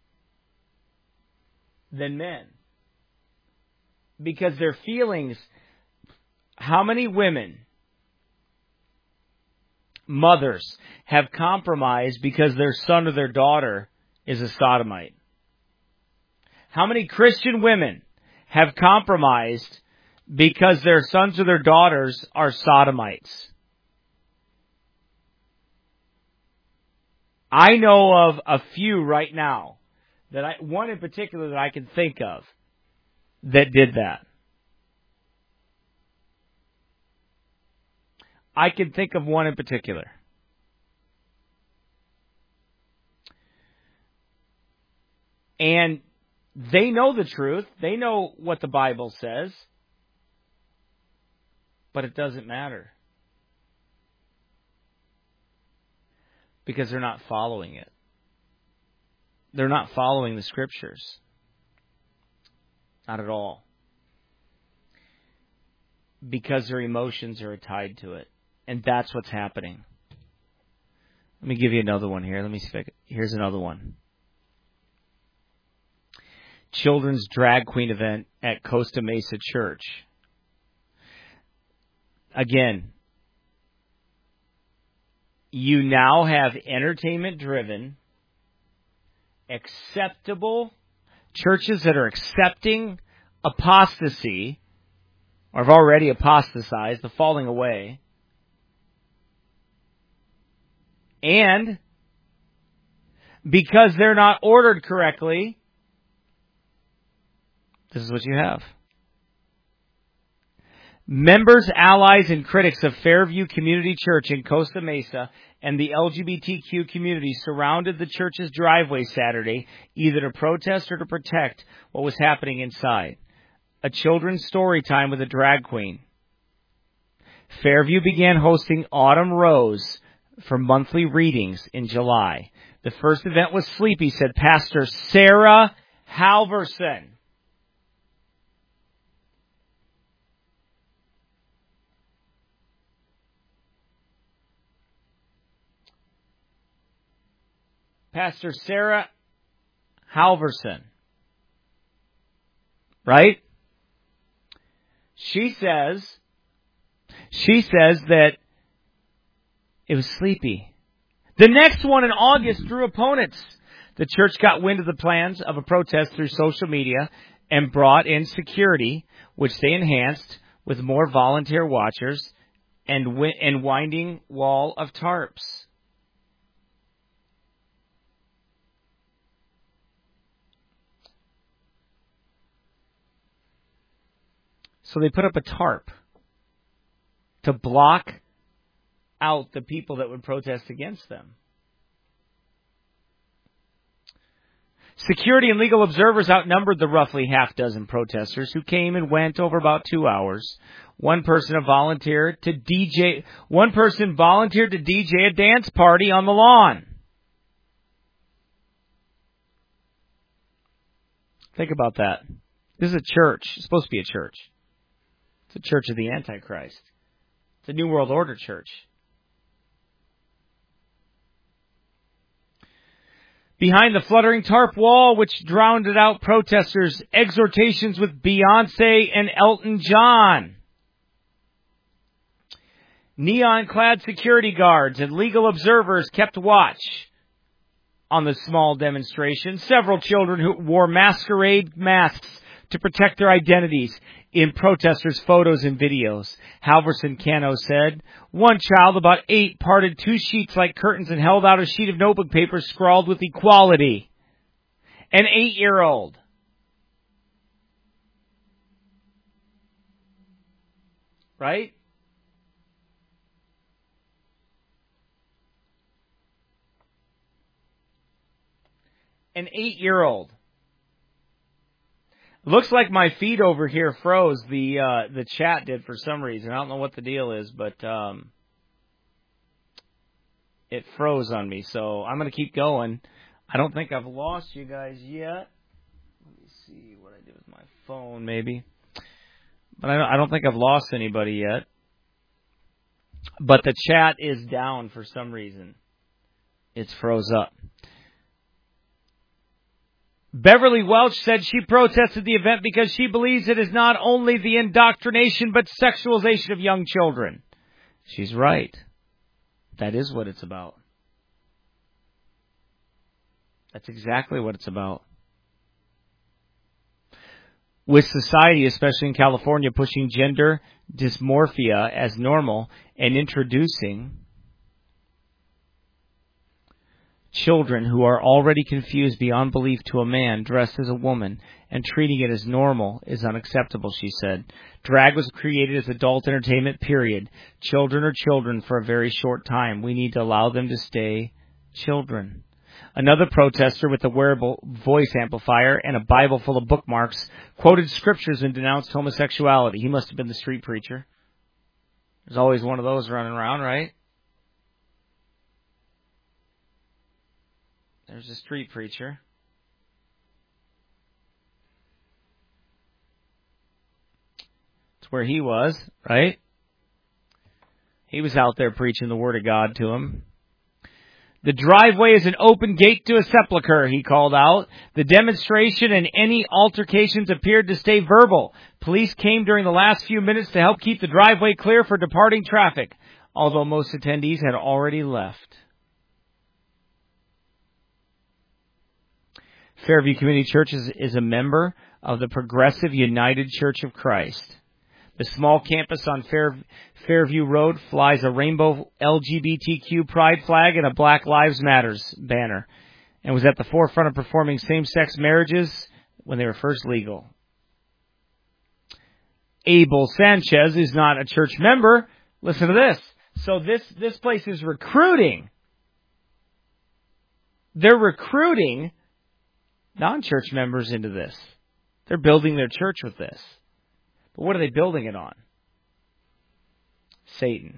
than men. Because their feelings, how many women, mothers, have compromised because their son or their daughter is a sodomite? How many Christian women have compromised because their sons or their daughters are sodomites? I know of a few right now, that I, one in particular that I can think of, that did that. I can think of one in particular. And they know the truth. They know what the Bible says. But it doesn't matter. Because they're not following it. They're not following the Scriptures. Not at all. Because their emotions are tied to it. And that's what's happening. Let me give you another one here. Let me see if I can. Here's another one. Children's drag queen event at Costa Mesa Church. Again, you now have entertainment-driven, acceptable churches that are accepting apostasy, or have already apostatized, the falling away, and because they're not ordered correctly, this is what you have. Members, allies, and critics of Fairview Community Church in Costa Mesa and the L G B T Q community surrounded the church's driveway Saturday, either to protest or to protect what was happening inside. A children's story time with a drag queen. Fairview began hosting Autumn Rose for monthly readings in July. The first event was sleepy, said Pastor Sarah Halverson. Pastor Sarah Halverson. Right? She says, she says that it was sleepy. The next one in August drew opponents. The church got wind of the plans of a protest through social media and brought in security, which they enhanced with more volunteer watchers and wi- and winding wall of tarps. So they put up a tarp to block out the people that would protest against them. Security and legal observers outnumbered the roughly half dozen protesters who came and went over about two hours. One person volunteered to D J. One person volunteered to D J a dance party on the lawn. Think about that. This is a church. It's supposed to be a church. It's a church of the Antichrist. It's a New World Order church. Behind the fluttering tarp wall, which drowned out protesters, exhortations with Beyonce and Elton John. Neon-clad security guards and legal observers kept watch on the small demonstration. Several children who wore masquerade masks to protect their identities in protesters' photos and videos. Halverson Cano said, one child, about eight, parted two sheets like curtains and held out a sheet of notebook paper scrawled with equality. An eight-year-old. Right? An eight-year-old. Looks like my feed over here froze. The uh, the chat did for some reason. I don't know what the deal is, but um, it froze on me. So I'm going to keep going. I don't think I've lost you guys yet. Let me see what I did with my phone, maybe. But I don't, I don't think I've lost anybody yet. But the chat is down for some reason. It's froze up. Beverly Welch said she protested the event because she believes it is not only the indoctrination but sexualization of young children. She's right. That is what it's about. That's exactly what it's about. With society, especially in California, pushing gender dysmorphia as normal and introducing children who are already confused beyond belief to a man dressed as a woman and treating it as normal is unacceptable, she said. Drag was created as adult entertainment, period. Children are children for a very short time. We need to allow them to stay children. Another protester with a wearable voice amplifier and a Bible full of bookmarks quoted scriptures and denounced homosexuality. He must have been the street preacher. There's always one of those running around, right? There's a street preacher. It's where he was, right? He was out there preaching the Word of God to him. The driveway is an open gate to a sepulcher, he called out. The demonstration and any altercations appeared to stay verbal. Police came during the last few minutes to help keep the driveway clear for departing traffic, although most attendees had already left. Fairview Community Church is, is a member of the Progressive United Church of Christ. The small campus on Fair, Fairview Road flies a rainbow L G B T Q pride flag and a Black Lives Matters banner, and was at the forefront of performing same-sex marriages when they were first legal. Abel Sanchez is not a church member. Listen to this. So this, this place is recruiting. They're recruiting non-church members into this. They're building their church with this. But what are they building it on? Satan.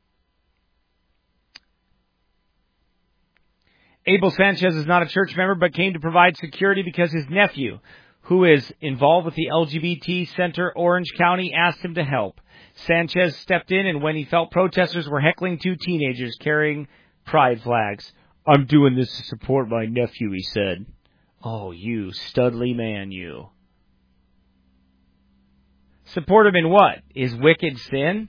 Abel Sanchez is not a church member, but came to provide security because his nephew, who is involved with the L G B T Center Orange County, asked him to help. Sanchez stepped in, and when he felt protesters were heckling two teenagers carrying pride flags, "I'm doing this to support my nephew," he said. Oh, you studly man, you. Support him in what? His wicked sin?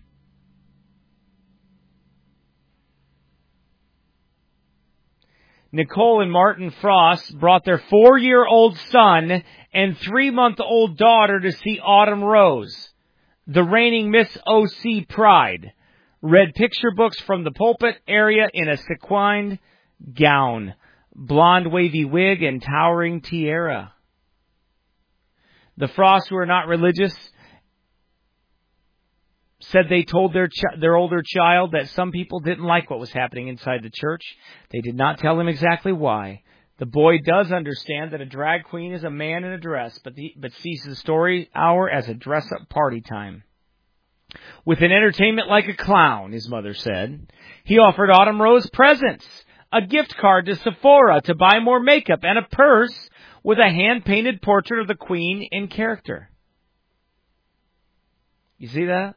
Nicole and Martin Frost brought their four-year-old son and three-month-old daughter to see Autumn Rose, the reigning Miss O C Pride. Read picture books from the pulpit area in a sequined gown, blonde wavy wig, and towering tiara. The Frosts, who are not religious, said they told their ch- their older child that some people didn't like what was happening inside the church. They did not tell him exactly why. The boy does understand that a drag queen is a man in a dress, but the, but sees the story hour as a dress-up party time. With an entertainment like a clown, his mother said. He offered Autumn Rose presents, a gift card to Sephora to buy more makeup, and a purse with a hand-painted portrait of the queen in character. You see that?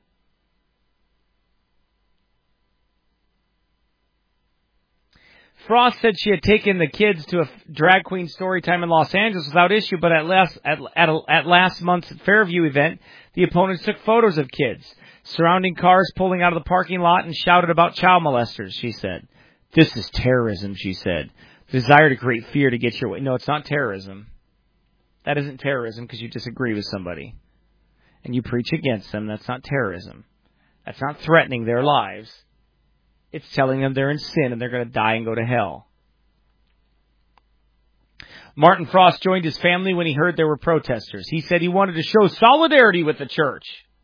Frost said she had taken the kids to a drag queen story time in Los Angeles without issue, but at last at, at, at last month's Fairview event, the opponents took photos of kids surrounding cars pulling out of the parking lot and shouted about child molesters, she said. This is terrorism, she said. Desire to create fear to get your way. No, it's not terrorism. That isn't terrorism because you disagree with somebody and you preach against them. That's not terrorism. That's not threatening their lives. It's telling them they're in sin and they're going to die and go to hell. Martin Frost joined his family when he heard there were protesters. He said he wanted to show solidarity with the church.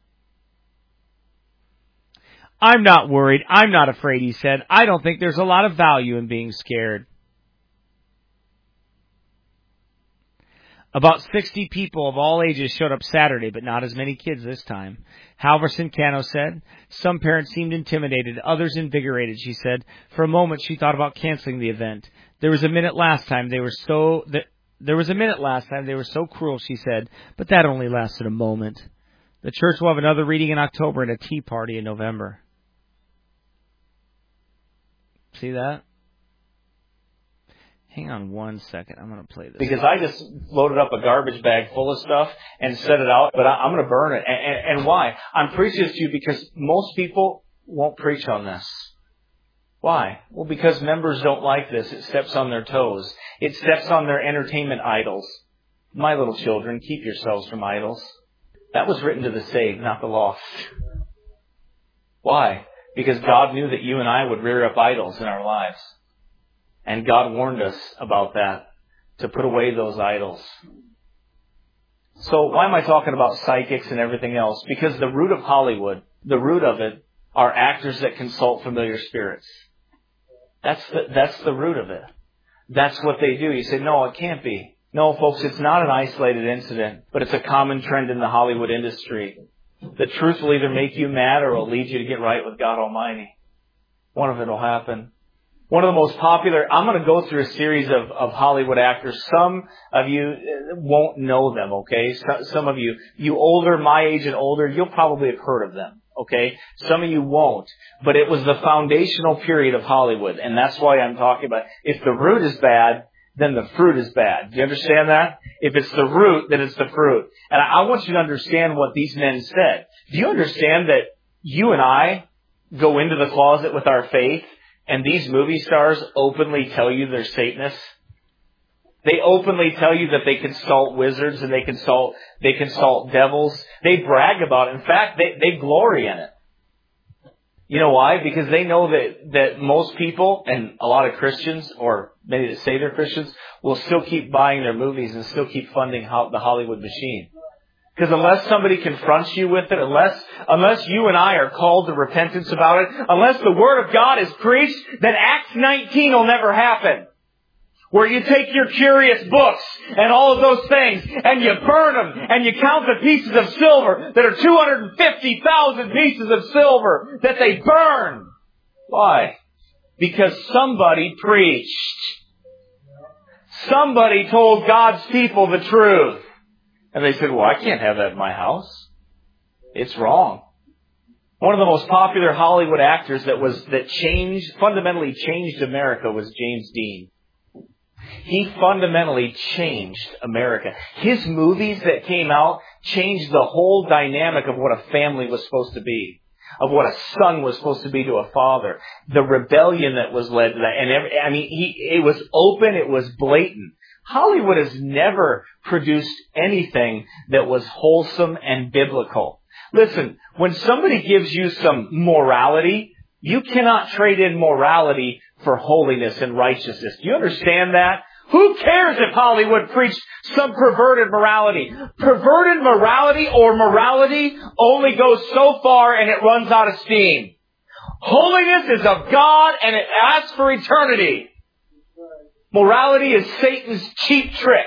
I'm not worried. I'm not afraid, he said. I don't think there's a lot of value in being scared. About sixty people of all ages showed up Saturday, but not as many kids this time. Halverson Cano said, some parents seemed intimidated, others invigorated, she said. For a moment, she thought about canceling the event. There was a minute last time they were so, th- there was a minute last time they were so cruel, she said, but that only lasted a moment. The church will have another reading in October and a tea party in November. See that? Hang on one second. I'm going to play this. Because I just loaded up a garbage bag full of stuff and set it out, but I, I'm going to burn it. And, and, and why? I'm preaching this to you because most people won't preach on this. Why? Well, because members don't like this. It steps on their toes. It steps on their entertainment idols. My little children, keep yourselves from idols. That was written to the saved, not the lost. Why? Because God knew that you and I would rear up idols in our lives. And God warned us about that, to put away those idols. So why am I talking about psychics and everything else? Because the root of Hollywood, the root of it, are actors that consult familiar spirits. That's the, that's the root of it. That's what they do. You say, no, it can't be. No, folks, it's not an isolated incident, but it's a common trend in the Hollywood industry. The truth will either make you mad or it'll lead you to get right with God Almighty. One of it will happen. One of the most popular, I'm going to go through a series of, of Hollywood actors. Some of you won't know them, okay? Some of you, you older, my age and older, you'll probably have heard of them, okay? Some of you won't. But it was the foundational period of Hollywood, and that's why I'm talking about, if the root is bad, then the fruit is bad. Do you understand that? If it's the root, then it's the fruit. And I want you to understand what these men said. Do you understand that you and I go into the closet with our faith, and these movie stars openly tell you they're Satanists? They openly tell you that they consult wizards and they consult, they consult devils. They brag about it. In fact, they, they glory in it. You know why? Because they know that, that most people, and a lot of Christians, or many that say they're Christians, will still keep buying their movies and still keep funding the Hollywood machine. Because unless somebody confronts you with it, unless, unless you and I are called to repentance about it, unless the Word of God is preached, then Acts nineteen will never happen. Where you take your curious books and all of those things and you burn them and you count the pieces of silver that are two hundred fifty thousand pieces of silver that they burn. Why? Because somebody preached. Somebody told God's people the truth. And they said, well, I can't have that in my house. It's wrong. One of the most popular Hollywood actors that was, that changed, fundamentally changed America was James Dean. He fundamentally changed America. His movies that came out changed the whole dynamic of what a family was supposed to be, of what a son was supposed to be to a father. The rebellion that was led to that. And every, I mean, he, it was open, it was blatant. Hollywood has never produced anything that was wholesome and biblical. Listen, when somebody gives you some morality, you cannot trade in morality for holiness and righteousness. Do you understand that? Who cares if Hollywood preached some perverted morality? Perverted morality or morality only goes so far and it runs out of steam. Holiness is of God and it asks for eternity. Morality is Satan's cheap trick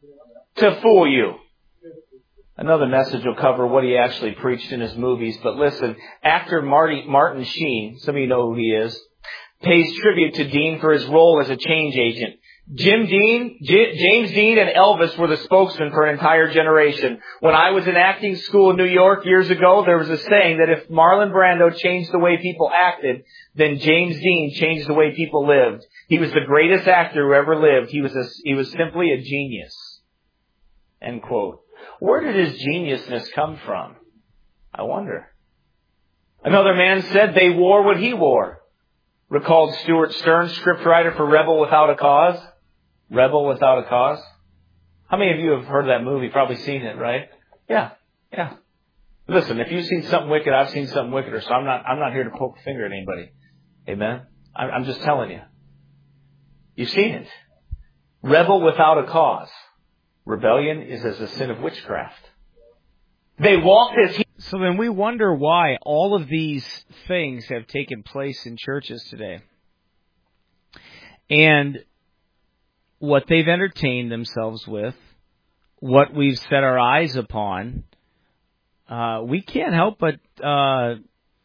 to fool you. Another message will cover what he actually preached in his movies. But listen, actor Marty, Martin Sheen, some of you know who he is, pays tribute to Dean for his role as a change agent. Jim Dean, J- James Dean and Elvis were the spokesman for an entire generation. When I was in acting school in New York years ago, there was a saying that if Marlon Brando changed the way people acted, then James Dean changed the way people lived. He was the greatest actor who ever lived. He was a, he was simply a genius. End quote. Where did his geniusness come from? I wonder. Another man said they wore what he wore. Recalled Stuart Stern, scriptwriter for Rebel Without a Cause. Rebel Without a Cause. How many of you have heard that movie? Probably seen it, right? Yeah, yeah. Listen, if you've seen something wicked, I've seen something wickeder, so I'm not, I'm not here to poke a finger at anybody. Amen? I'm, I'm just telling you. You've seen it. Rebel without a cause. Rebellion is as a sin of witchcraft. They walked as he... So then we wonder why all of these things have taken place in churches today. And what they've entertained themselves with, what we've set our eyes upon, uh, we can't help but uh,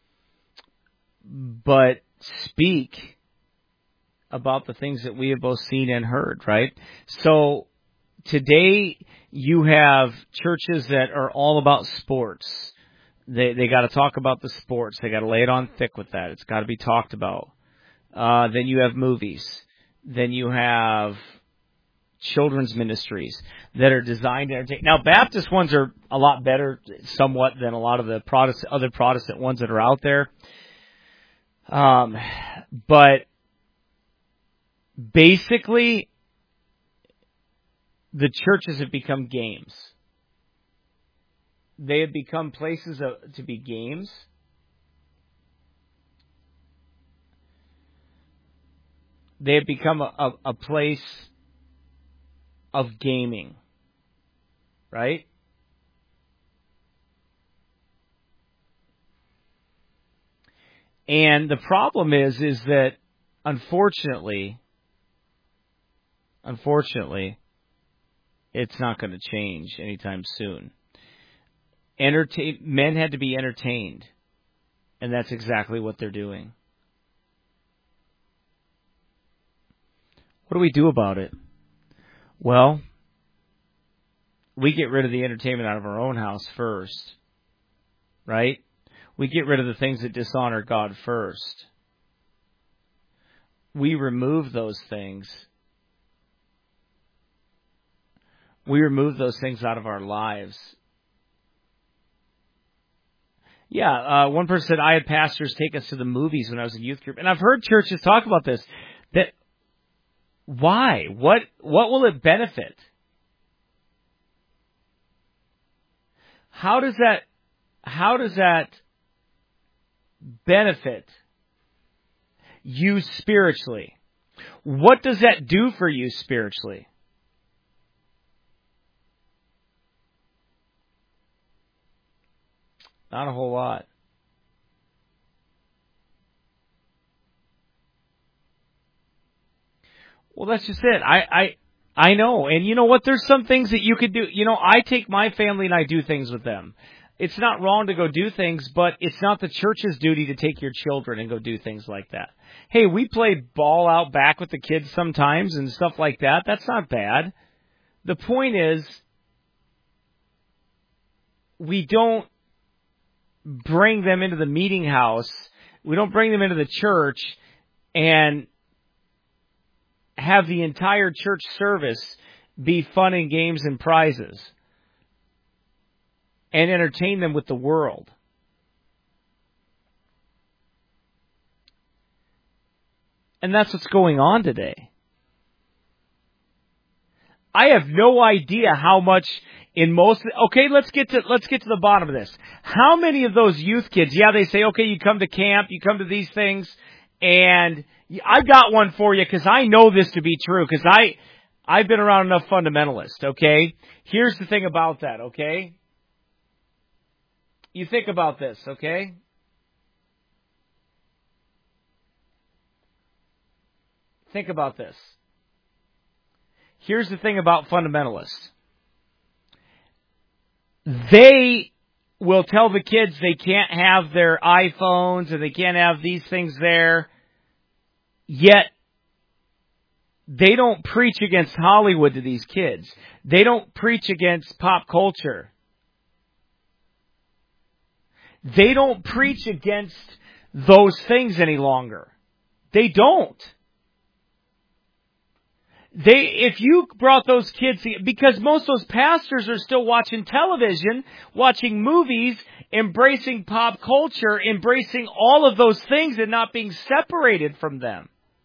but speak about the things that we have both seen and heard, right? So today you have churches that are all about sports. They they got to talk about the sports. They got to lay it on thick with that. It's got to be talked about. Uh, then you have movies. Then you have children's ministries that are designed to entertain. Now, Baptist ones are a lot better, somewhat, than a lot of the Protestant, other Protestant ones that are out there. Um, but basically, the churches have become games. They have become places of, to be games. They have become a, a, a place of gaming, right? And the problem is, is that unfortunately, unfortunately, it's not going to change anytime soon. Entertain, men had to be entertained, and that's exactly what they're doing. What do we do about it? Well, we get rid of the entertainment out of our own house first, right? We get rid of the things that dishonor God first. We remove those things. We remove those things out of our lives. Yeah, uh, one person said, I had pastors take us to the movies when I was in youth group. And I've heard churches talk about this. That why? What, what will it benefit? How does that, how does that benefit you spiritually? What does that do for you spiritually? Not a whole lot. Well, that's just it. I, I, I know. And you know what? There's some things that you could do. You know, I take my family and I do things with them. It's not wrong to go do things, but it's not the church's duty to take your children and go do things like that. Hey, we play ball out back with the kids sometimes and stuff like that. That's not bad. The point is, we don't bring them into the meeting house. We don't bring them into the church and have the entire church service be fun and games and prizes and entertain them with the world. And that's what's going on today. I have no idea how much in most, okay, let's get to, let's get to the bottom of this. How many of those youth kids, yeah, they say, okay, you come to camp, you come to these things, and I got one for you because I know this to be true because I, I've been around enough fundamentalists, okay? Here's the thing about that, okay? You think about this, okay? Think about this. Here's the thing about fundamentalists. They will tell the kids they can't have their iPhones and they can't have these things there, yet they don't preach against Hollywood to these kids. They don't preach against pop culture. They don't preach against those things any longer. They don't. They, if you brought those kids, because most of those pastors are still watching television, watching movies, embracing pop culture, embracing all of those things and not being separated from them.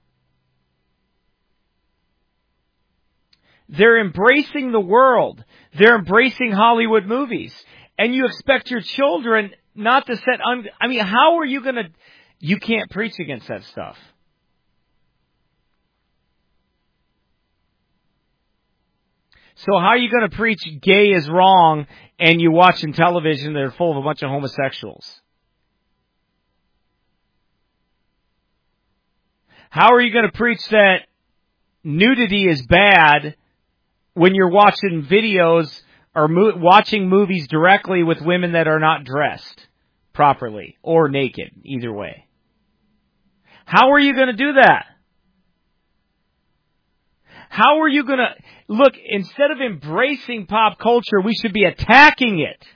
They're embracing the world. They're embracing Hollywood movies. And you expect your children not to set, un- I mean, how are you going to, you can't preach against that stuff. So how are you going to preach gay is wrong and you're watching television that are full of a bunch of homosexuals? How are you going to preach that nudity is bad when you're watching videos or mo- watching movies directly with women that are not dressed properly or naked, either way? How are you going to do that? How are you going to... Look, instead of embracing pop culture, we should be attacking it.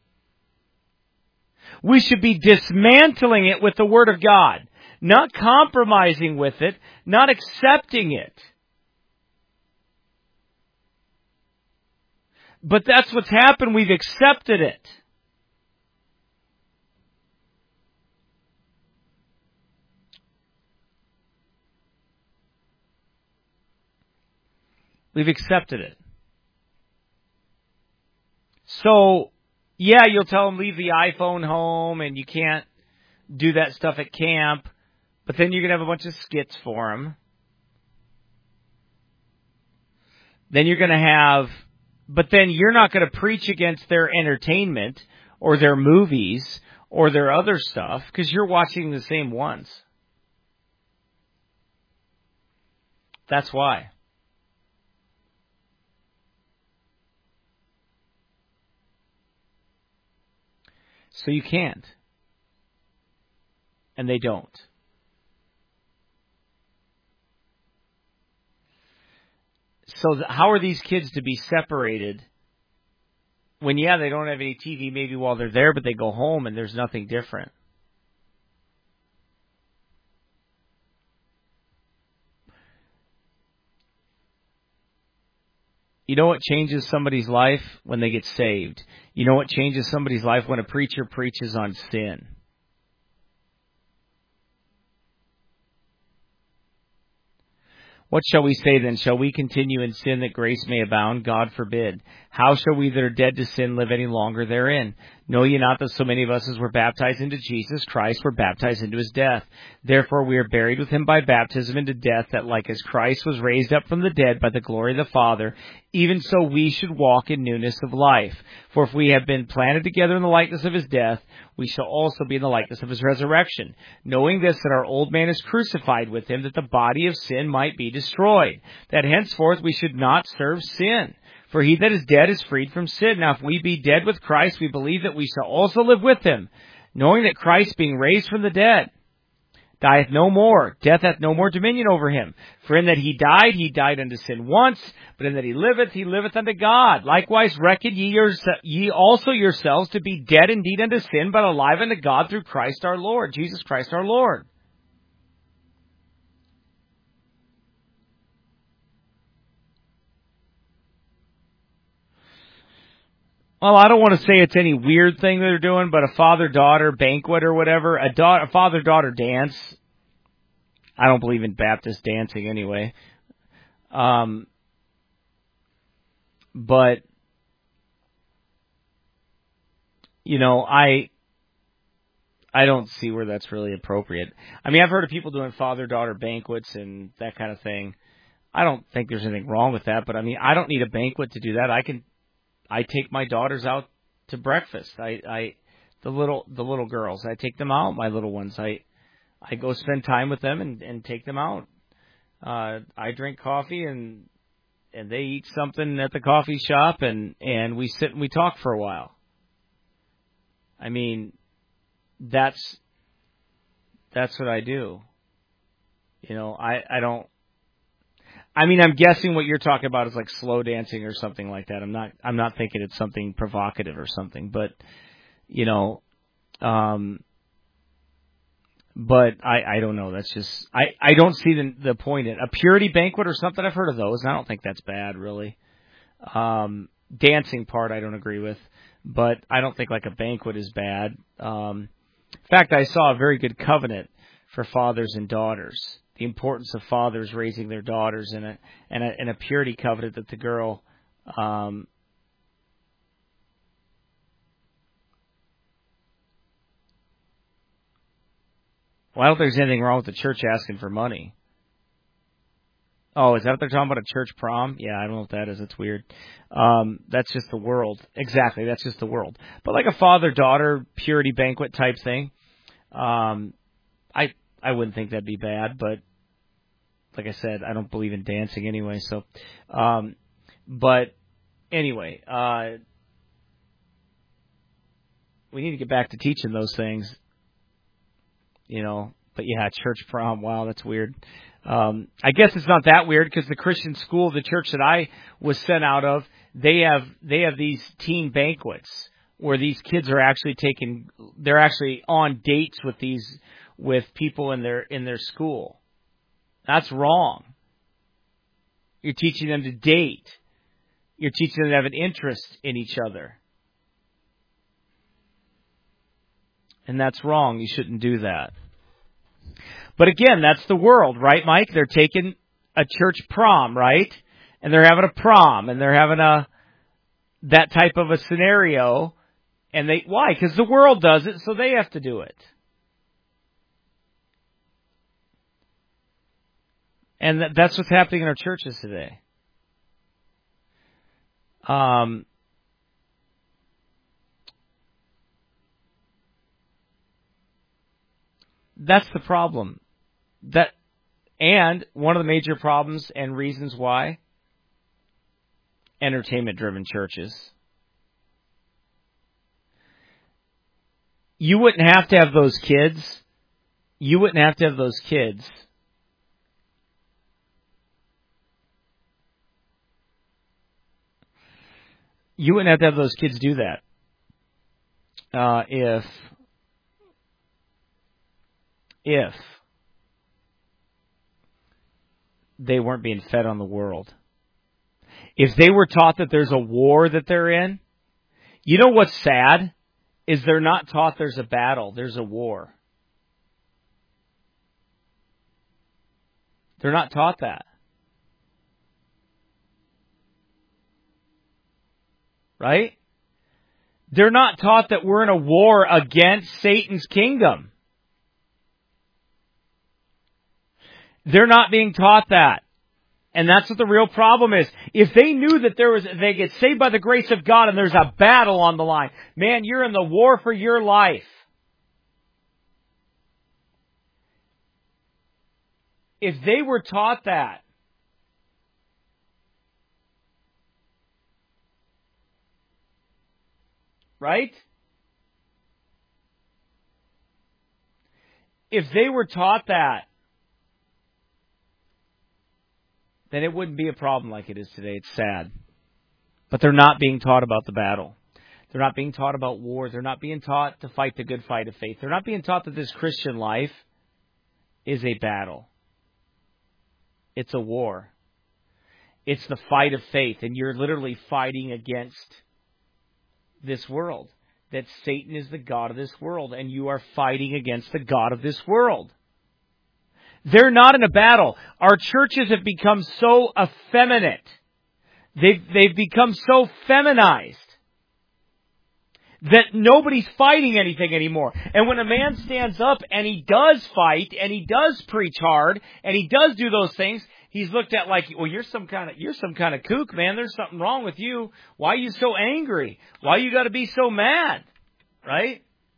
We should be dismantling it with the Word of God. Not compromising with it. Not accepting it. But that's what's happened. We've accepted it. We've accepted it. So, yeah, you'll tell them leave the iPhone home and you can't do that stuff at camp, but then you're going to have a bunch of skits for them. then you're going to have, but then you're not going to preach against their entertainment or their movies or their other stuff because you're watching the same ones. That's why. So you can't. And they don't. So th- how are these kids to be separated when, yeah, they don't have any T V maybe while they're there, but they go home and there's nothing different? You know what changes somebody's life? When they get saved. You know what changes somebody's life? When a preacher preaches on sin. What shall we say then? Shall we continue in sin that grace may abound? God forbid. How shall we that are dead to sin live any longer therein? Know ye not that so many of us as were baptized into Jesus Christ were baptized into his death? Therefore we are buried with him by baptism into death, that like as Christ was raised up from the dead by the glory of the Father, even so we should walk in newness of life. For if we have been planted together in the likeness of his death, we shall also be in the likeness of his resurrection. Knowing this, that our old man is crucified with him, that the body of sin might be destroyed, that henceforth we should not serve sin. For he that is dead is freed from sin. Now if we be dead with Christ, we believe that we shall also live with him, knowing that Christ, being raised from the dead, dieth no more. Death hath no more dominion over him. For in that he died, he died unto sin once, but in that he liveth, he liveth unto God. Likewise reckon ye, yours, ye also yourselves to be dead indeed unto sin, but alive unto God through Christ our Lord, Jesus Christ our Lord. Well, I don't want to say it's any weird thing that they're doing, but a father-daughter banquet or whatever, a, da- a father-daughter dance. I don't believe in Baptist dancing anyway. Um, but, you know, I I don't see where that's really appropriate. I mean, I've heard of people doing father-daughter banquets and that kind of thing. I don't think there's anything wrong with that, but I mean, I don't need a banquet to do that. I can... I take my daughters out to breakfast. I, I, the little, the little girls, I take them out, my little ones. I, I go spend time with them and, and take them out. Uh, I drink coffee and, and they eat something at the coffee shop and, and we sit and we talk for a while. I mean, that's, that's what I do. You know, I, I don't, I mean, I'm guessing what you're talking about is like slow dancing or something like that. I'm not, I'm not thinking it's something provocative or something, but, you know, um, but I, I don't know. That's just, I, I don't see the, the point in a purity banquet or something. I've heard of those. And I don't think that's bad, really. Um, dancing part, I don't agree with, but I don't think like a banquet is bad. Um, in fact, I saw a very good covenant for fathers and daughters. The importance of fathers raising their daughters in a and a, and a purity covenant that the girl um, well, I don't think there's anything wrong with the church asking for money. Oh, is that what they're talking about, a church prom? Yeah, I don't know what that is. It's weird. Um, that's just the world. Exactly, that's just the world. But like a father-daughter purity banquet type thing, um, I I wouldn't think that'd be bad, but like I said, I don't believe in dancing anyway, so, um, but anyway, uh, we need to get back to teaching those things, you know, but yeah, church prom, wow, that's weird. Um, I guess it's not that weird because the Christian school, the church that I was sent out of, they have, they have these teen banquets where these kids are actually taking, they're actually on dates with these, with people in their in their school. That's wrong. You're teaching them to date. You're teaching them to have an interest in each other. And that's wrong. You shouldn't do that. But again, that's the world, right, Mike? They're taking a church prom, right? And they're having a prom, and they're having a that type of a scenario. And they why? Because the world does it, so they have to do it. And that's what's happening in our churches today. Um, that's the problem. That, and one of the major problems and reasons why, entertainment-driven churches. You wouldn't have to have those kids. You wouldn't have to have those kids. You wouldn't have to have those kids do that uh, if if they weren't being fed on the world. If they were taught that there's a war that they're in, you know what's sad? Is they're not taught there's a battle, there's a war. They're not taught that. Right? They're not taught that we're in a war against Satan's kingdom. They're not being taught that. And that's what the real problem is. If they knew that there was, they get saved by the grace of God and there's a battle on the line, man, you're in the war for your life. If they were taught that, right? If they were taught that, then it wouldn't be a problem like it is today. It's sad. But they're not being taught about the battle. They're not being taught about war. They're not being taught to fight the good fight of faith. They're not being taught that this Christian life is a battle. It's a war. It's the fight of faith. And you're literally fighting against this world. That Satan is the god of this world. And you are fighting against the god of this world. They're not in a battle. Our churches have become so effeminate. They've, they've become so feminized that nobody's fighting anything anymore. And when a man stands up and he does fight and he does preach hard and he does do those things, he's looked at like, well, you're some kind of, you're some kind of kook, man. There's something wrong with you. Why are you so angry? Why you got to be so mad? Right?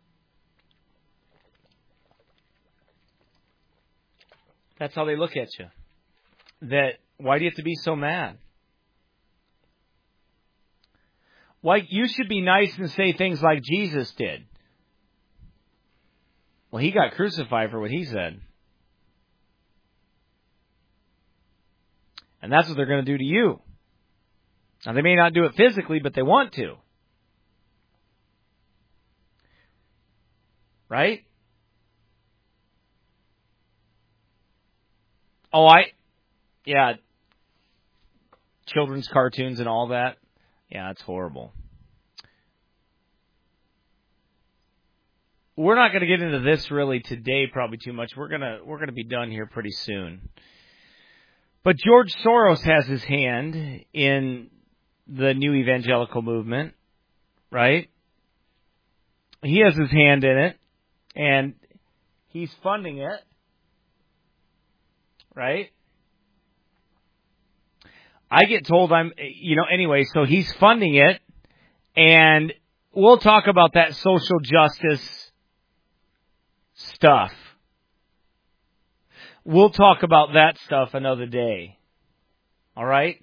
That's how they look at you. That, why do you have to be so mad? Why, you should be nice and say things like Jesus did. Well, he got crucified for what he said. And that's what they're going to do to you. Now, they may not do it physically, but they want to. Right? Oh, I, yeah, children's cartoons and all that. Yeah, it's horrible. We're not going to get into this really today, probably too much. We're gonna we're gonna be done here pretty soon. But George Soros has his hand in the new evangelical movement, right? He has his hand in it, and he's funding it. Right? I get told I'm, you know, anyway, so he's funding it, and we'll talk about that social justice stuff. We'll talk about that stuff another day. All right?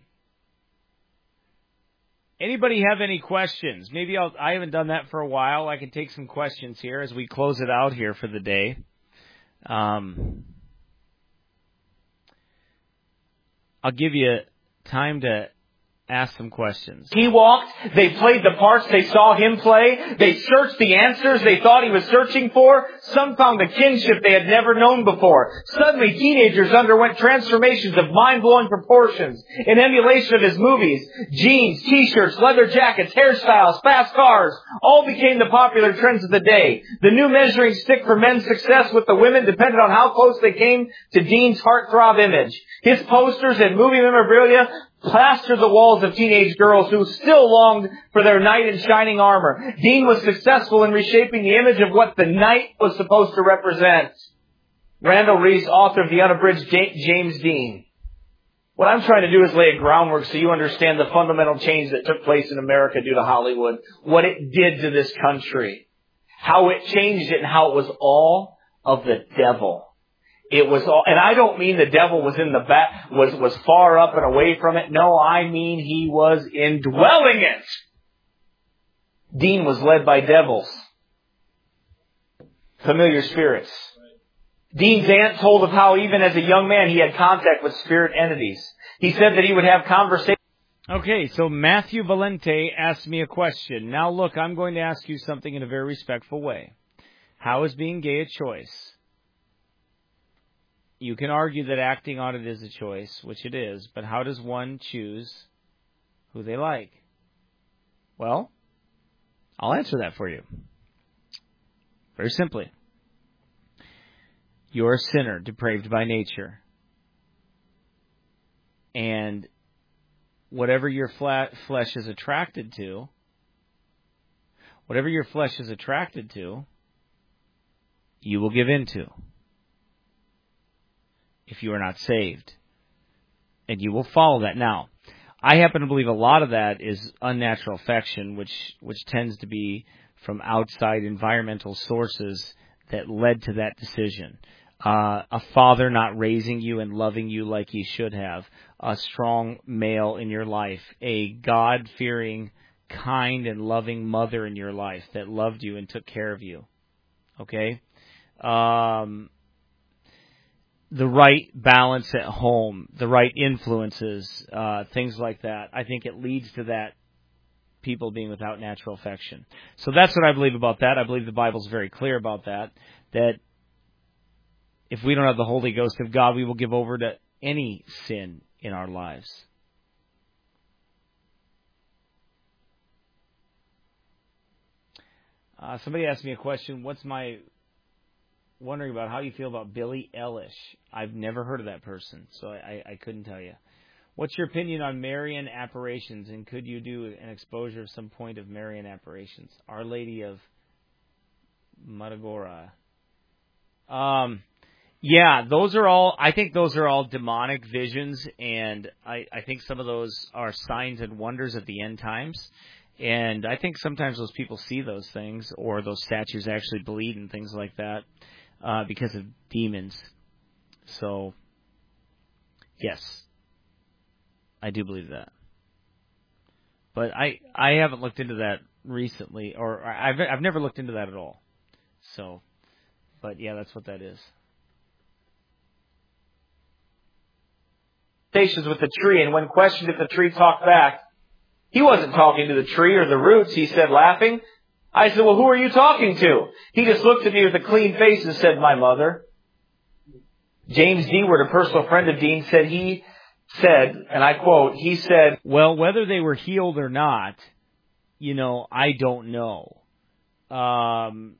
Anybody have any questions? Maybe I'll, I haven't done that for a while. I can take some questions here as we close it out here for the day. Um... I'll give you time to ask some questions. He walked, they played the parts they saw him play, they searched the answers they thought he was searching for, some found a kinship they had never known before. Suddenly teenagers underwent transformations of mind-blowing proportions in emulation of his movies. Jeans, t-shirts, leather jackets, hairstyles, fast cars, all became the popular trends of the day. The new measuring stick for men's success with the women depended on how close they came to Dean's heartthrob image. His posters and movie memorabilia plastered the walls of teenage girls who still longed for their knight in shining armor. Dean was successful in reshaping the image of what the knight was supposed to represent. Randall Reese, author of The Unabridged James Dean. What I'm trying to do is lay a groundwork so you understand the fundamental change that took place in America due to Hollywood, what it did to this country, how it changed it, and how it was all of the devil. It was all, and I don't mean the devil was in the back, was, was far up and away from it. No, I mean he was indwelling it. Dean was led by devils. Familiar spirits. Dean's aunt told of how even as a young man he had contact with spirit entities. He said that he would have conversations. Okay, so Matthew Valente asked me a question. Now look, I'm going to ask you something in a very respectful way. How is being gay a choice? You can argue that acting on it is a choice, which it is, but how does one choose who they like? Well, I'll answer that for you. Very simply. You're a sinner, depraved by nature. And whatever your flat flesh is attracted to, whatever your flesh is attracted to, you will give in to. If you are not saved. And you will follow that. Now, I happen to believe a lot of that is unnatural affection, which which tends to be from outside environmental sources that led to that decision. Uh, a father not raising you and loving you like he should have. A strong male in your life. A God-fearing, kind and loving mother in your life that loved you and took care of you. Okay? Um... The right balance at home, the right influences, uh, things like that. I think it leads to that, people being without natural affection. So that's what I believe about that. I believe the Bible's very clear about that, that if we don't have the Holy Ghost of God, we will give over to any sin in our lives. Uh, somebody asked me a question, what's my... wondering about how you feel about Billie Eilish. I've never heard of that person, so I, I couldn't tell you. What's your opinion on Marian apparitions, and could you do an exposure of some point of Marian apparitions? Our Lady of Matagora. Um, yeah, those are all, I think those are all demonic visions, and I, I think some of those are signs and wonders at the end times. And I think sometimes those people see those things, or those statues actually bleed and things like that. Uh, because of demons. So, yes, I do believe that. But I I haven't looked into that recently, or I've I've never looked into that at all. So, but yeah, that's what that is. Conversations with the tree, and when questioned if the tree talked back, he wasn't talking to the tree or the roots. He said, laughing. I said, well, who are you talking to? He just looked at me with a clean face and said, my mother. James Deward, a personal friend of Dean, said he said, and I quote, he said, well, whether they were healed or not, you know, I don't know. Um,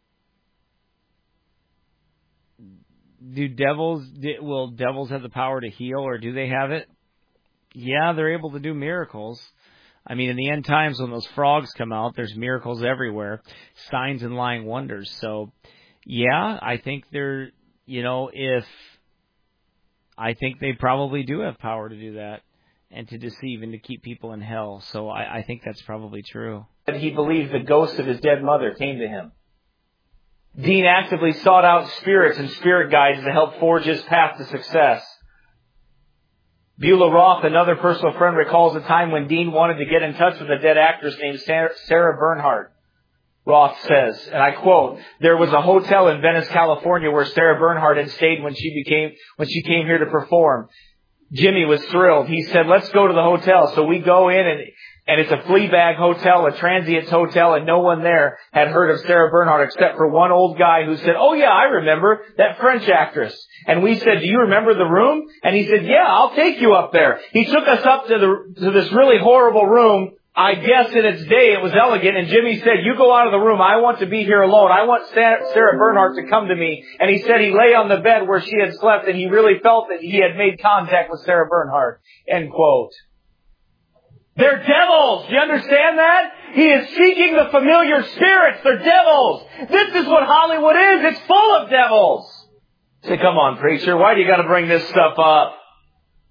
do devils, will devils have the power to heal, or do they have it? Yeah, they're able to do miracles. I mean, in the end times, when those frogs come out, there's miracles everywhere, signs and lying wonders. So, yeah, I think they're, you know, if, I think they probably do have power to do that and to deceive and to keep people in hell. So I, I think that's probably true. He believed the ghost of his dead mother came to him. Dean actively sought out spirits and spirit guides to help forge his path to success. Beulah Roth, another personal friend, recalls a time when Dean wanted to get in touch with a dead actress named Sarah Bernhardt. Roth says, and I quote, there was a hotel in Venice, California where Sarah Bernhardt had stayed when she became, when she came here to perform. Jimmy was thrilled. He said, let's go to the hotel. So we go in, and and it's a flea bag hotel, a transient's hotel, and no one there had heard of Sarah Bernhardt except for one old guy who said, oh yeah, I remember that French actress. And we said, do you remember the room? And he said, yeah, I'll take you up there. He took us up to the to this really horrible room. I guess in its day it was elegant, and Jimmy said, you go out of the room. I want to be here alone. I want Sarah Bernhardt to come to me. And he said he lay on the bed where she had slept, and he really felt that he had made contact with Sarah Bernhardt. End quote. They're devils. Do you understand that? He is seeking the familiar spirits. They're devils. This is what Hollywood is. It's full of devils. Say, come on, preacher. Why do you got to bring this stuff up?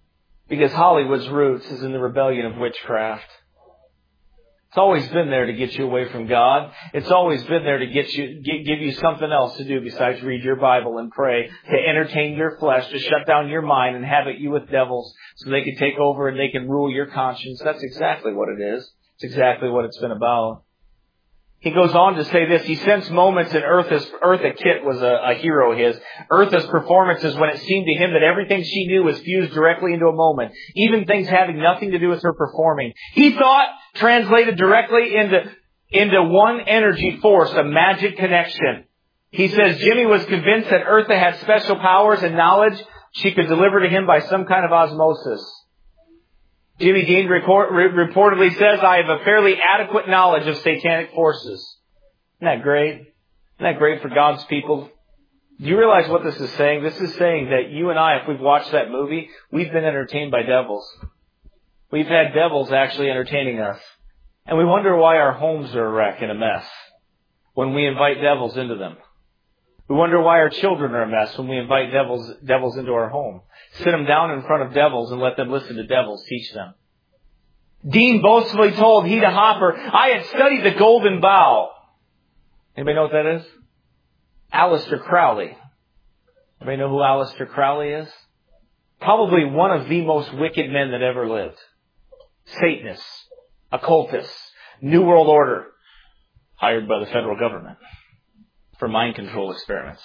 Because Hollywood's roots is in the rebellion of witchcraft. It's always been there to get you away from God. It's always been there to get you, give you something else to do besides read your Bible and pray, to entertain your flesh, to shut down your mind and habit you with devils so they can take over and they can rule your conscience. That's exactly what it is. It's exactly what it's been about. He goes on to say this. He sensed moments in Eartha's, Eartha Kitt was a, a hero of his. Eartha's performances when it seemed to him that everything she knew was fused directly into a moment. Even things having nothing to do with her performing. He thought translated directly into, into one energy force, a magic connection. He says Jimmy was convinced that Eartha had special powers and knowledge she could deliver to him by some kind of osmosis. Jimmy Dean record, re- reportedly says, I have a fairly adequate knowledge of satanic forces. Isn't that great? Isn't that great for God's people? Do you realize what this is saying? This is saying that you and I, if we've watched that movie, we've been entertained by devils. We've had devils actually entertaining us. And we wonder why our homes are a wreck and a mess when we invite devils into them. We wonder why our children are a mess when we invite devils, devils into our home. Sit them down in front of devils and let them listen to devils teach them. Dean boastfully told Heda Hopper, I had studied the Golden Bough. Anybody know what that is? Aleister Crowley. Anybody know who Aleister Crowley is? Probably one of the most wicked men that ever lived. Satanists, occultists, New World Order, hired by the federal government for mind control experiments.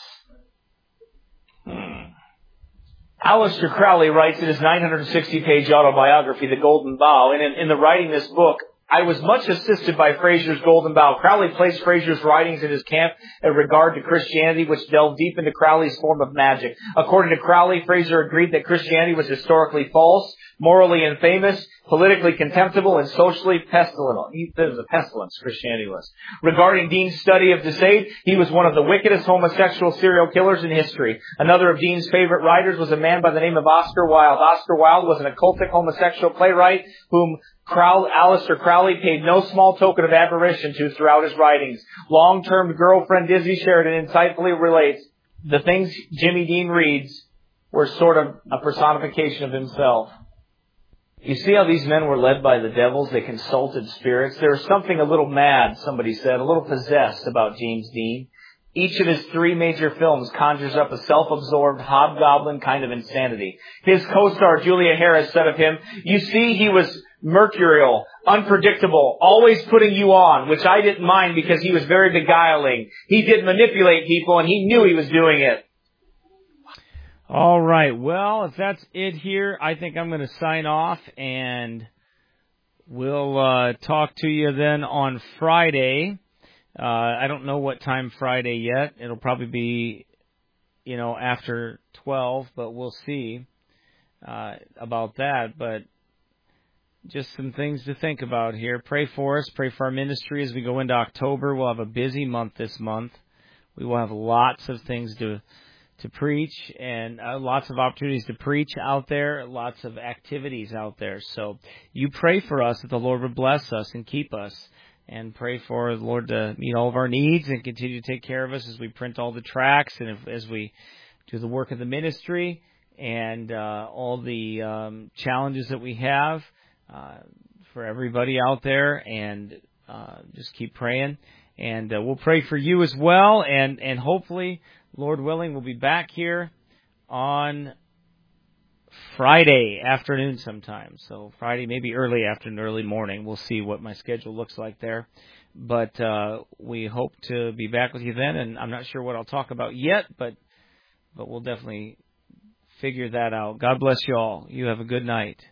Hmm. Aleister Crowley writes in his nine hundred sixty page autobiography, The Golden Bough, and in, in the writing this book, I was much assisted by Fraser's Golden Bough. Crowley placed Fraser's writings in his camp in regard to Christianity, which delved deep into Crowley's form of magic. According to Crowley, Fraser agreed that Christianity was historically false, morally infamous, politically contemptible, and socially pestilent. He said it was a pestilence, Christianity was. Regarding Dean's study of Desaid, he was one of the wickedest homosexual serial killers in history. Another of Dean's favorite writers was a man by the name of Oscar Wilde. Oscar Wilde was an occultic homosexual playwright whom Crowley, Aleister Crowley paid no small token of admiration to throughout his writings. Long-term girlfriend Dizzy Sheridan insightfully relates, the things Jimmy Dean reads were sort of a personification of himself. You see how these men were led by the devils? They consulted spirits. There was something a little mad, somebody said, a little possessed about James Dean. Each of his three major films conjures up a self-absorbed, hobgoblin kind of insanity. His co-star, Julia Harris, said of him, you see, he was mercurial, unpredictable, always putting you on, which I didn't mind because he was very beguiling. He did manipulate people, and he knew he was doing it. All right. Well, if that's it here, I think I'm going to sign off, and we'll uh, talk to you then on Friday. Uh, I don't know what time Friday yet. It'll probably be, you know, after twelve, but we'll see uh, about that. But just some things to think about here. Pray for us. Pray for our ministry as we go into October. We'll have a busy month this month. We will have lots of things to to preach and uh, lots of opportunities to preach out there, lots of activities out there. So you pray for us that the Lord would bless us and keep us. And pray for the Lord to meet all of our needs and continue to take care of us as we print all the tracts and if, as we do the work of the ministry and uh, all the um, challenges that we have uh, for everybody out there. And uh, just keep praying. And uh, we'll pray for you as well. And, and hopefully, Lord willing, we'll be back here on Friday afternoon sometime. So Friday, maybe early afternoon, early morning. We'll see what my schedule looks like there. But uh, we hope to be back with you then. And I'm not sure what I'll talk about yet, but but we'll definitely figure that out. God bless you all. You have a good night.